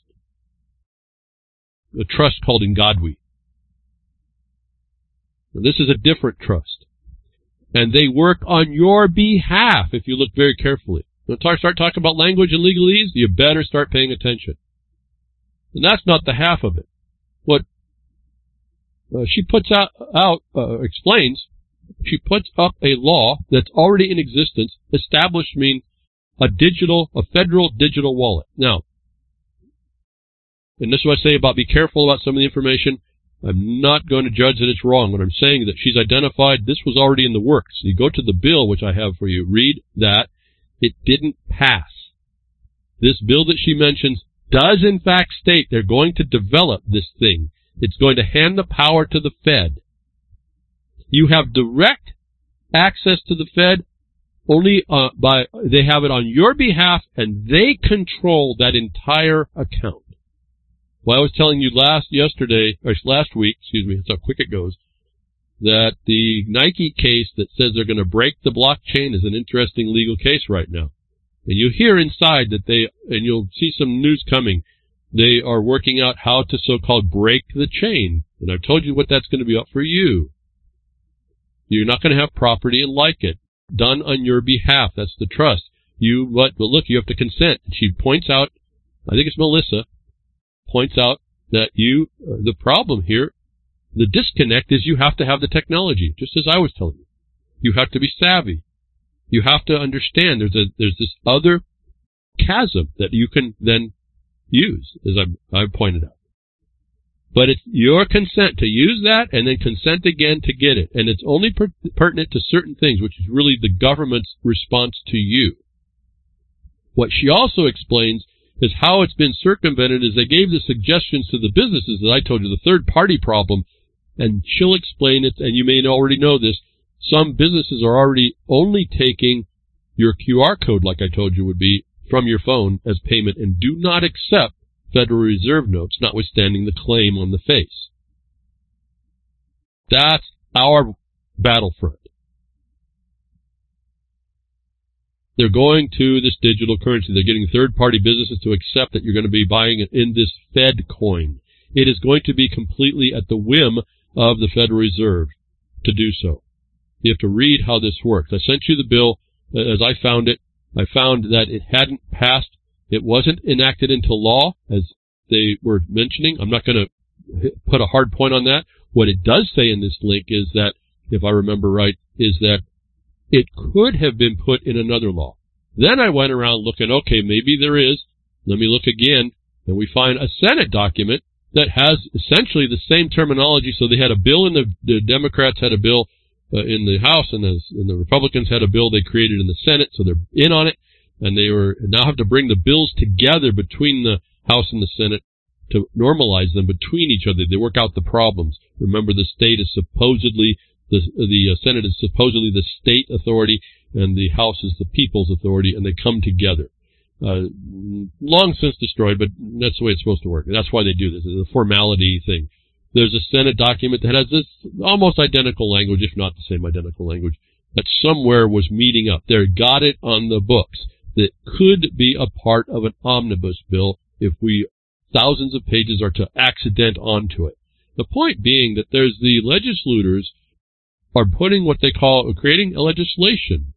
The trust called In God We. Now, this is a different trust. And they work on your behalf if you look very carefully. When I start talking about language and legalese, you better start paying attention. And that's not the half of it. What uh, she puts out, out uh, explains, she puts up a law that's already in existence, establishing a digital, a federal digital wallet. Now, and this is what I say about be careful about some of the information. I'm not going to judge that it's wrong. What I'm saying is that she's identified this was already in the works. You go to the bill, which I have for you, read that. It didn't pass. This bill that she mentions does in fact state they're going to develop this thing. It's going to hand the power to the Fed. You have direct access to the Fed only uh, by, they have it on your behalf and they control that entire account. Well, I was telling you last yesterday, or last week, excuse me, that's how quick it goes, that the Nike case that says they're going to break the blockchain is an interesting legal case right now. And you hear inside that they, and you'll see some news coming, They are working out how to so-called break the chain. And I've told you what that's going to be up for you. You're not going to have property and like it done on your behalf. That's the trust. You, but, but look, you have to consent. She points out, I think it's Melissa, points out that you, uh, the problem here, the disconnect is you have to have the technology, just as I was telling you. You have to be savvy. You have to understand there's a, there's this other chasm that you can then use, as I've, I've pointed out. But it's your consent to use that and then consent again to get it. And it's only per pertinent to certain things, which is really the government's response to you. What she also explains is how it's been circumvented is they gave the suggestions to the businesses that I told you, the third-party problem, and she'll explain it, and you may already know this. Some businesses are already only taking your Q R code, like I told you would be, from your phone as payment and do not accept Federal Reserve notes, notwithstanding the claim on the face. That's our battlefront. They're going to this digital currency. They're getting third-party businesses to accept that you're going to be buying it in this Fed coin. It is going to be completely at the whim of the Federal Reserve to do so. You have to read how this works. I sent you the bill as I found it. I found that it hadn't passed. It wasn't enacted into law, as they were mentioning. I'm not going to put a hard point on that. What it does say in this link is that, if I remember right, is that it could have been put in another law. Then I went around looking, okay, maybe there is. Let me look again, and we find a Senate document that has essentially the same terminology. So they had a bill, and the, the Democrats had a bill uh, in the House, and the, and the Republicans had a bill they created in the Senate, so they're in on it. And they were now have to bring the bills together between the House and the Senate to normalize them between each other. They work out the problems. Remember, the state is supposedly, the, the uh, Senate is supposedly the state authority, and the House is the people's authority, and they come together. Uh, long since destroyed, but that's the way it's supposed to work. And that's why they do this. It's a formality thing. There's a Senate document that has this almost identical language, if not the same identical language, that somewhere was meeting up. They got it on the books. That could be a part of an omnibus bill if we, thousands of pages are to accident onto it. The point being that there's the legislators are putting what they call, creating a legislation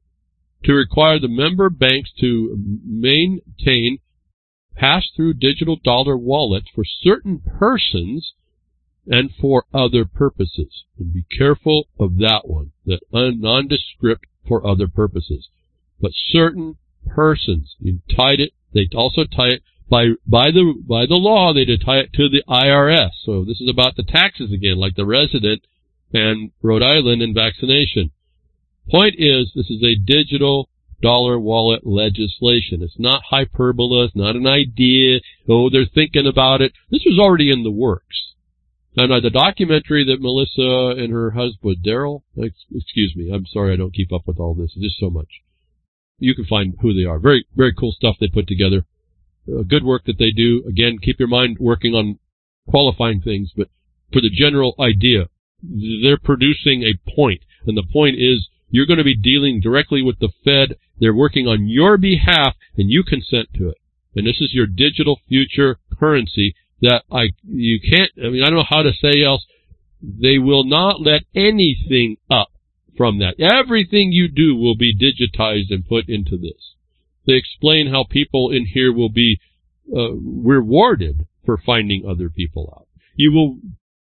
to require the member banks to maintain pass-through digital dollar wallets for certain persons and for other purposes. And be careful of that one, that nondescript for other purposes. But certain persons, you tied it, they also tie it by by the by the law, they tie it to the I R S. So this is about the taxes again, like the resident and Rhode Island and vaccination. Point is, this is a digital dollar wallet legislation. It's not hyperbole, it's not an idea, oh, they're thinking about it. This was already in the works. And uh, the documentary that Melissa and her husband, Daryl, excuse me, I'm sorry I don't keep up with all this, it's just so much. You can find who they are. Very, very cool stuff they put together. Uh, good work that they do. Again, keep your mind working on qualifying things, but for the general idea, they're producing a point, and the point is you're going to be dealing directly with the Fed. They're working on your behalf, and you consent to it. And this is your digital future currency that I you can't, I mean, I don't know how to say else. They will not let anything up from that. Everything you do will be digitized and put into this. They explain how people in here will be uh, rewarded for finding other people out. You will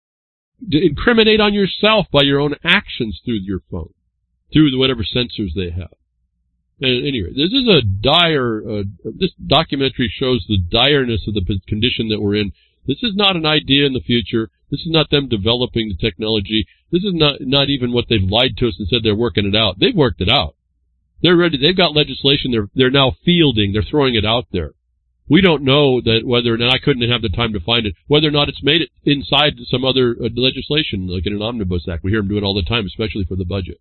incriminate on yourself by your own actions through your phone, through whatever sensors they have. And anyway, this is a dire, uh, this documentary shows the direness of the condition that we're in. This is not an idea in the future. This is not them developing the technology. This is not not even what they've lied to us and said they're working it out. They've worked it out. They're ready. They've got legislation. They're they're now fielding. They're throwing it out there. We don't know that whether, and I couldn't have the time to find it, whether or not it's made it inside some other uh, legislation, like in an omnibus act. We hear them do it all the time, especially for the budget.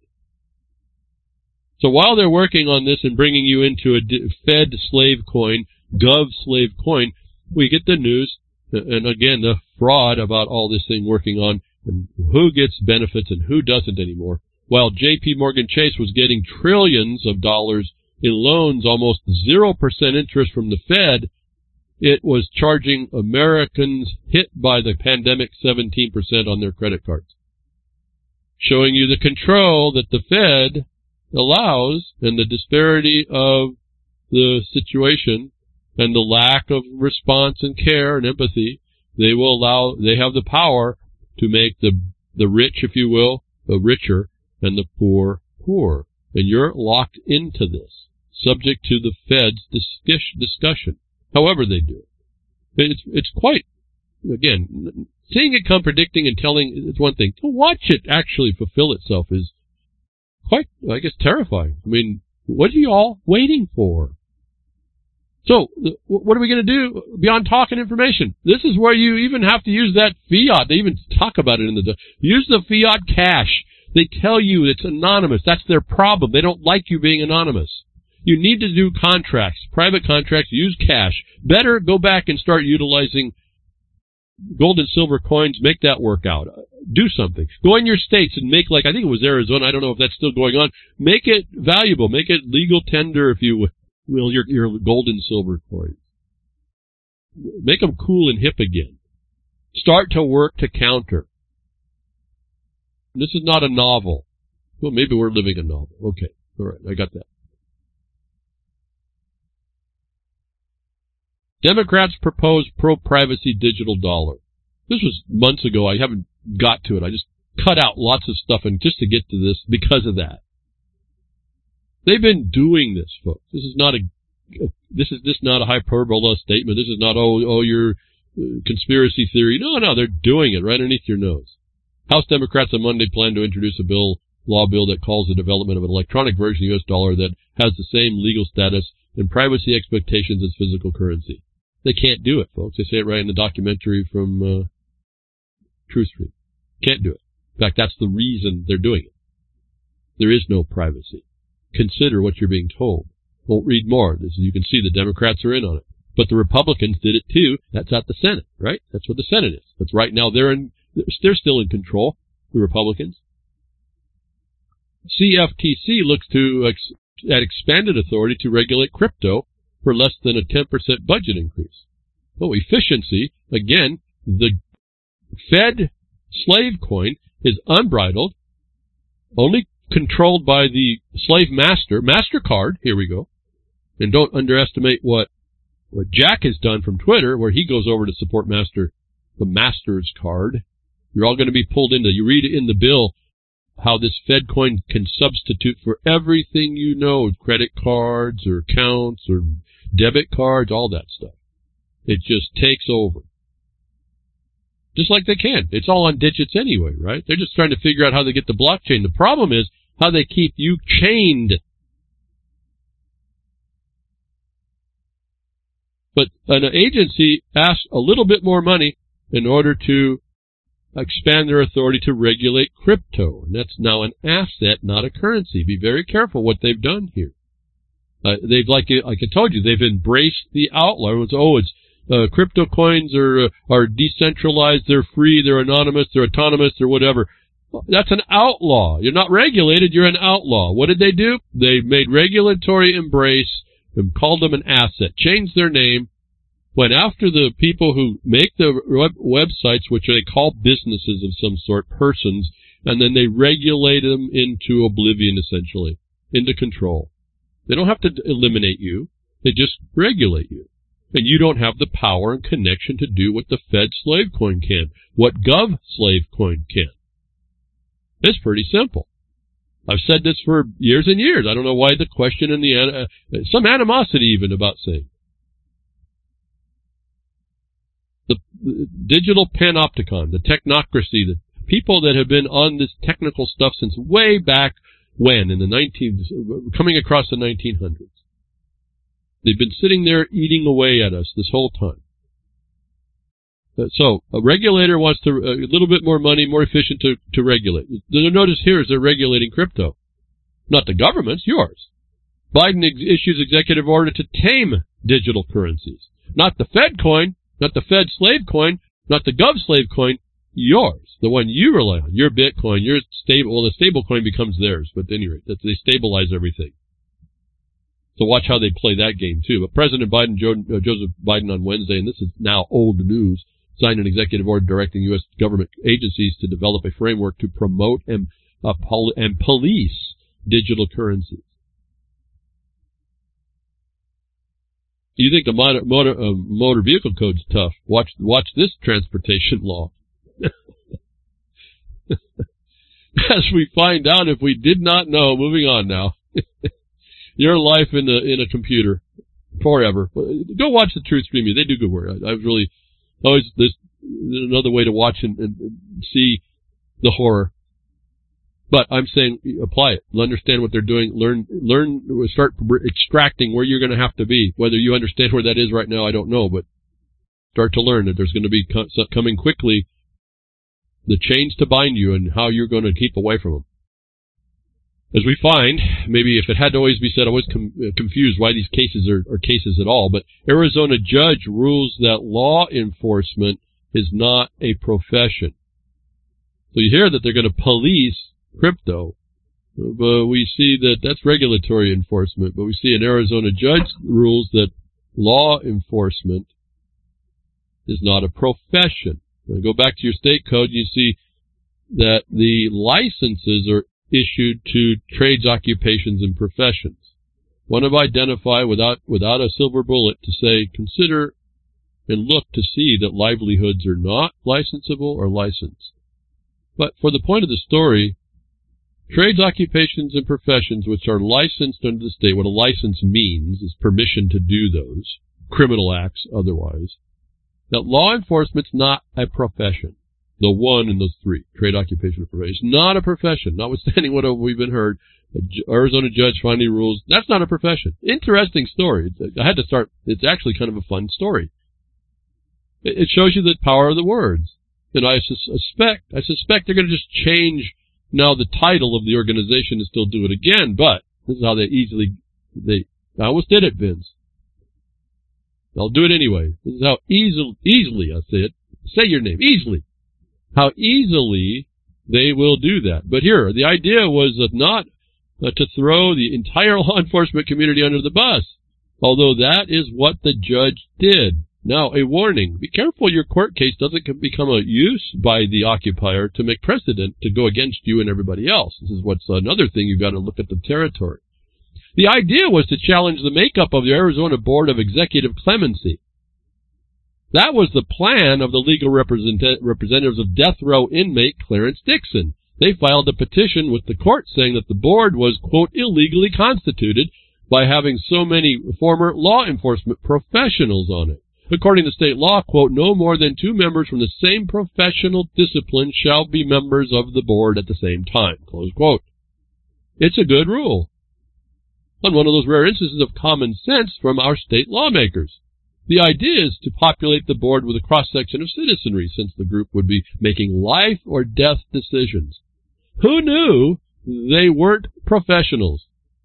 So while they're working on this and bringing you into a Fed slave coin, Gov slave coin, we get the news, and again, the fraud about all this thing working on, and who gets benefits and who doesn't anymore. While J P Morgan Chase was getting trillions of dollars in loans, almost zero percent interest from the Fed, it was charging Americans hit by the pandemic seventeen percent on their credit cards, showing you the control that the Fed allows and the disparity of the situation and the lack of response and care and empathy. They will allow, they have the power to make the the rich, if you will, the richer, and the poor, poor. And you're locked into this, subject to the Fed's discuss, discussion, however they do it. It's, it's quite, again, seeing it come, predicting and telling is one thing. To watch it actually fulfill itself is quite, I guess, terrifying. I mean, what are you all waiting for? So, what are we going to do beyond talk and information? This is where you even have to use that fiat. They even talk about it in the... Use the fiat cash. They tell you it's anonymous. That's their problem. They don't like you being anonymous. You need to do contracts, private contracts, use cash. Better go back and start utilizing gold and silver coins. Make that work out. Do something. Go in your states and make, like, I think it was Arizona. I don't know if that's still going on. Make it valuable. Make it legal tender, if you will. Well, your, your gold and silver coins. Make them cool and hip again. Start to work to counter. This is not a novel. Well, maybe we're living a novel. Okay. All right. I got that. Democrats propose pro-privacy digital dollar. This was months ago. I haven't got to it. I just cut out lots of stuff and just to get to this because of that. They've been doing this, folks. This is not a this is this not a hyperbole statement. This is not oh oh your uh, conspiracy theory. No, no, they're doing it right underneath your nose. House Democrats on Monday plan to introduce a bill, law bill that calls the development of an electronic version of the U S dollar that has the same legal status and privacy expectations as physical currency. They can't do it, folks. They say it right in the documentary from uh, TruthStream. Can't do it. In fact, that's the reason they're doing it. There is no privacy. Consider what you're being told. Won't read more. This, you can see the Democrats are in on it. But the Republicans did it too. That's at the Senate, right? That's what the Senate is. That's right now they're in, they're still in control, the Republicans. C F T C looks to ex, at expanded authority to regulate crypto for less than a ten percent budget increase. Oh, efficiency. Again, the Fed slave coin is unbridled, only controlled by the slave master, MasterCard, here we go. And don't underestimate what, what Jack has done from Twitter, where he goes over to support Master, the Master's card. You're all going to be pulled into, you read in the bill how this Fed coin can substitute for everything you know, credit cards or accounts or debit cards, all that stuff. It just takes over. Just like they can. It's all on digits anyway, right? They're just trying to figure out how they get the blockchain. The problem is how they keep you chained. But an agency asks a little bit more money in order to expand their authority to regulate crypto. And that's now an asset, not a currency. Be very careful what they've done here. Uh, they've, like, like I told you, they've embraced the outlaw. It's, oh, it's uh, crypto coins are uh, are decentralized, they're free, they're anonymous, they're autonomous, or whatever. That's an outlaw. You're not regulated, you're an outlaw. What did they do? They made regulatory embrace and called them an asset, changed their name, went after the people who make the web websites, which they call businesses of some sort, persons, and then they regulate them into oblivion, essentially, into control. They don't have to eliminate you. They just regulate you. And you don't have the power and connection to do what the Fed slave coin can, what Gov slave coin can. It's pretty simple. I've said this for years and years. I don't know why the question and the uh, some animosity even about saying. The, the digital panopticon, the technocracy, the people that have been on this technical stuff since way back when, in the nineteen, coming across the nineteen hundreds. They've been sitting there eating away at us this whole time. Uh, so, a regulator wants to, uh, a little bit more money, more efficient to, to regulate. The notice here is they're regulating crypto. Not the government's, yours. Biden ex- issues executive order to tame digital currencies. Not the Fed coin, not the Fed slave coin, not the Gov slave coin, yours. The one you rely on, your Bitcoin, your stable, well, the stable coin becomes theirs, but at any rate, they stabilize everything. So watch how they play that game, too. But President Biden, Joe, uh, Joseph Biden on Wednesday, and this is now old news, signed an executive order directing U S government agencies to develop a framework to promote and, uh, pol- and police digital currencies. You think the motor, motor, uh, motor vehicle code's tough? Watch, watch this transportation law. As we find out, if we did not know, moving on now, your life in a, in a computer forever. Go watch the Truth Stream. They do good work. I, I was really always this another way to watch and, and see the horror. But I'm saying apply it. Understand what they're doing. Learn, learn, start extracting where you're going to have to be. Whether you understand where that is right now, I don't know, but start to learn that there's going to be coming quickly the chains to bind you and how you're going to keep away from them. As we find, maybe if it had to always be said, I was com- confused why these cases are, are cases at all, but Arizona judge rules that law enforcement is not a profession. So you hear that they're going to police crypto, but we see that that's regulatory enforcement, but we see an Arizona judge rules that law enforcement is not a profession. When you go back to your state code, you see that the licenses are issued to trades, occupations, and professions. One of identify without without a silver bullet to say, consider and look to see that livelihoods are not licensable or licensed. But for the point of the story, trades, occupations, and professions which are licensed under the state, what a license means is permission to do those, criminal acts otherwise, that law enforcement's not a profession. The one in those three, trade, occupation, and profession, is not a profession, notwithstanding what we've been heard. The Arizona judge finally rules that's not a profession. Interesting story. I had to start, it's actually kind of a fun story. It shows you the power of the words. And I suspect, I suspect they're going to just change now the title of the organization and still do it again, but this is how they easily, they, I almost did it, Vince. I'll do it anyway. This is how easily, easily, I say it, say your name, easily. How easily they will do that. But here, the idea was that not uh, to throw the entire law enforcement community under the bus, although that is what the judge did. Now, a warning. Be careful your court case doesn't become a use by the occupier to make precedent to go against you and everybody else. This is what's another thing you've got to look at the territory. The idea was to challenge the makeup of the Arizona Board of Executive Clemency. That was the plan of the legal represent- representatives of death row inmate Clarence Dixon. They filed a petition with the court saying that the board was, quote, illegally constituted by having so many former law enforcement professionals on it. According to state law, quote, no more than two members from the same professional discipline shall be members of the board at the same time, close quote. It's a good rule. On one of those rare instances of common sense from our state lawmakers. The idea is to populate the board with a cross-section of citizenry, since the group would be making life or death decisions. Who knew they weren't professionals?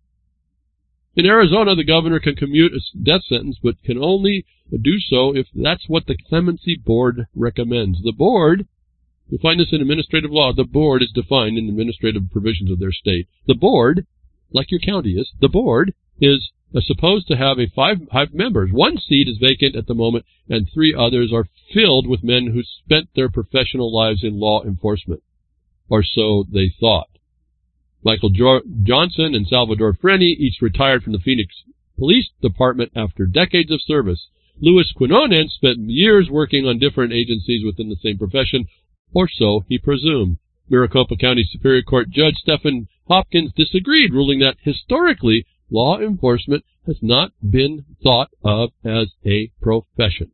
In Arizona, the governor can commute a death sentence, but can only do so if that's what the clemency board recommends. The board, you'll find this in administrative law, the board is defined in administrative provisions of their state. The board, like your county is, the board is supposed to have a five, five members. One seat is vacant at the moment, and three others are filled with men who spent their professional lives in law enforcement. Or so they thought. Michael jo- Johnson and Salvador Freni each retired from the Phoenix Police Department after decades of service. Louis Quinones spent years working on different agencies within the same profession, or so he presumed. Maricopa County Superior Court Judge Stephen Hopkins disagreed, ruling that historically law enforcement has not been thought of as a profession.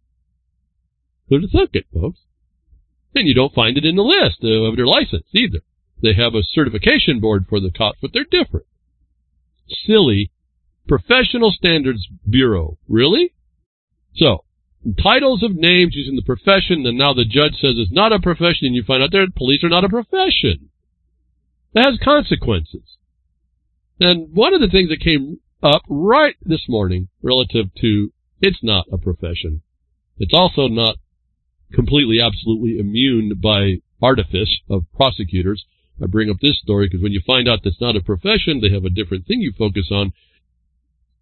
Who'd have thunk it, folks? And you don't find it in the list of their license either. They have a certification board for the cops, but they're different. Silly. Professional Standards Bureau. Really? So, titles of names using the profession, and now the judge says it's not a profession, and you find out that police are not a profession. That has consequences. And one of the things that came up right this morning relative to it's not a profession. It's also not completely, absolutely immune by artifice of prosecutors. I bring up this story because when you find out that's not a profession, they have a different thing you focus on.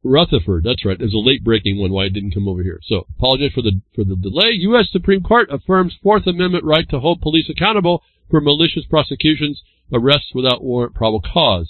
Rutherford, that's right. There's a late-breaking one why it didn't come over here. So, apologize for the for the delay. U S Supreme Court affirms Fourth Amendment right to hold police accountable for malicious prosecutions, arrests without warrant, probable cause.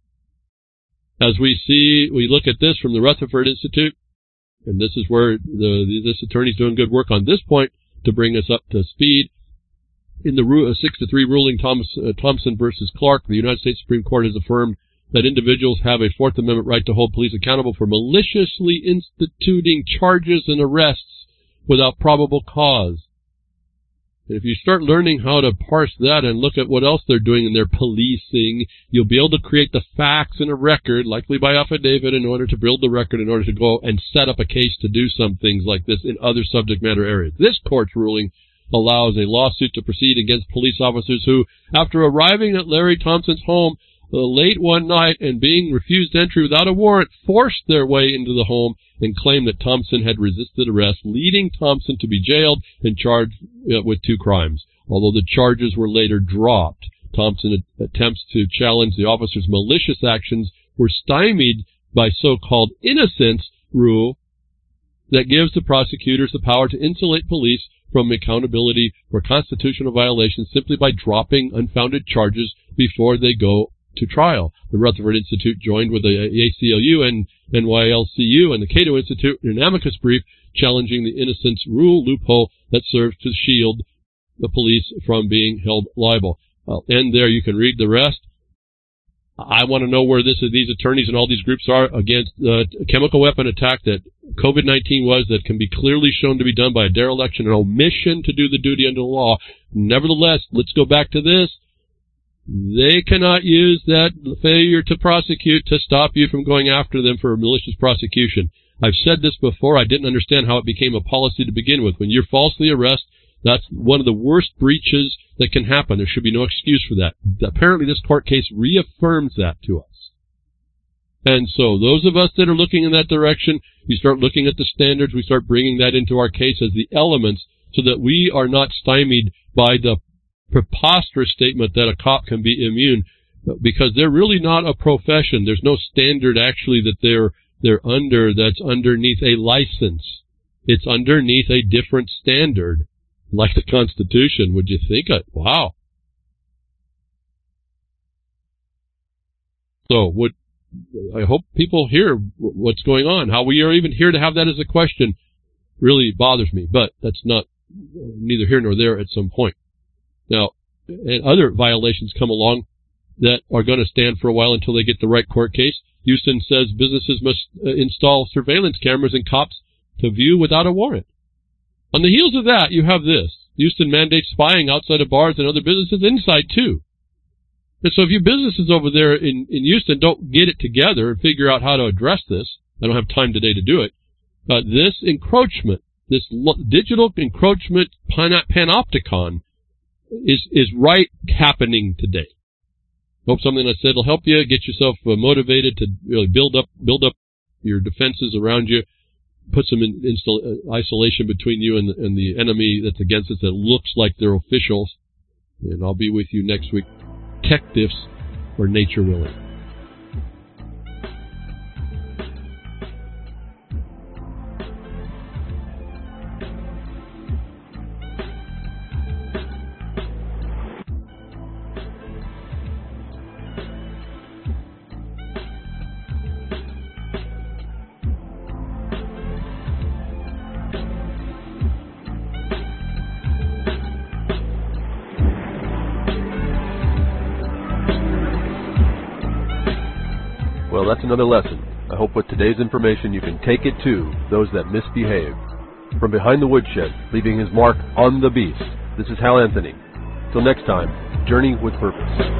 As we see, we look at this from the Rutherford Institute, and this is where the, this attorney's doing good work on this point to bring us up to speed. In the six to three ruling Thomas, uh, Thompson versus Clark, the United States Supreme Court has affirmed that individuals have a Fourth Amendment right to hold police accountable for maliciously instituting charges and arrests without probable cause. And if you start learning how to parse that and look at what else they're doing in their policing, you'll be able to create the facts in a record, likely by affidavit, in order to build the record, in order to go and set up a case to do some things like this in other subject matter areas. This court's ruling allows a lawsuit to proceed against police officers who, after arriving at Larry Thompson's home uh, late one night and being refused entry without a warrant, forced their way into the home and claimed that Thompson had resisted arrest, leading Thompson to be jailed and charged uh, with two crimes. Although the charges were later dropped, Thompson's attempts to challenge the officer's malicious actions were stymied by so-called innocence rule that gives the prosecutors the power to insulate police from accountability for constitutional violations simply by dropping unfounded charges before they go to trial. The Rutherford Institute joined with the A C L U and N Y L C U and the Cato Institute in an amicus brief challenging the innocence rule loophole that serves to shield the police from being held liable. I'll end there. You can read the rest. I want to know where this these attorneys and all these groups are against uh, a chemical weapon attack that COVID nineteen was, that can be clearly shown to be done by a dereliction and omission to do the duty under the law. Nevertheless, let's go back to this. They cannot use that failure to prosecute to stop you from going after them for a malicious prosecution. I've said this before. I didn't understand how it became a policy to begin with. When you're falsely arrested, that's one of the worst breaches that can happen. There should be no excuse for that. Apparently, this court case reaffirms that to us. And so those of us that are looking in that direction, we start looking at the standards, we start bringing that into our case as the elements so that we are not stymied by the preposterous statement that a cop can be immune, because they're really not a profession. There's no standard actually that they're they're under that's underneath a license. It's underneath a different standard, like the Constitution. Would you think it? Wow. So would I hope people hear what's going on. How we are even here to have that as a question really bothers me, but that's not neither here nor there at some point. Now, and other violations come along that are going to stand for a while until they get the right court case. Houston says businesses must uh, install surveillance cameras and cops to view without a warrant. On the heels of that, you have this. Houston mandates spying outside of bars and other businesses inside, too. And so if you businesses over there in, in Houston don't get it together and figure out how to address this, I don't have time today to do it, but this encroachment, this lo- digital encroachment pan- panopticon is is right happening today. Hope something I said will help you, get yourself uh, motivated to really build up build up your defenses around you, put some in, install, uh, isolation between you and the, and the enemy that's against us that looks like they're officials. And I'll be with you next week. Tech diffs or nature willing. Well, that's another lesson. I hope with today's information you can take it to those that misbehave. From behind the woodshed, leaving his mark on the beast, this is Hal Anthony. Till next time, journey with purpose.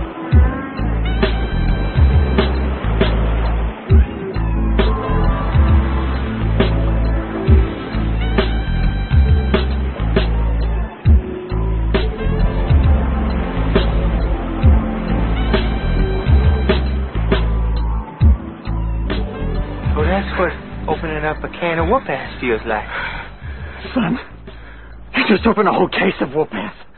Opening up a can of whoop-ass feels like. Son, you just opened a whole case of whoop-ass.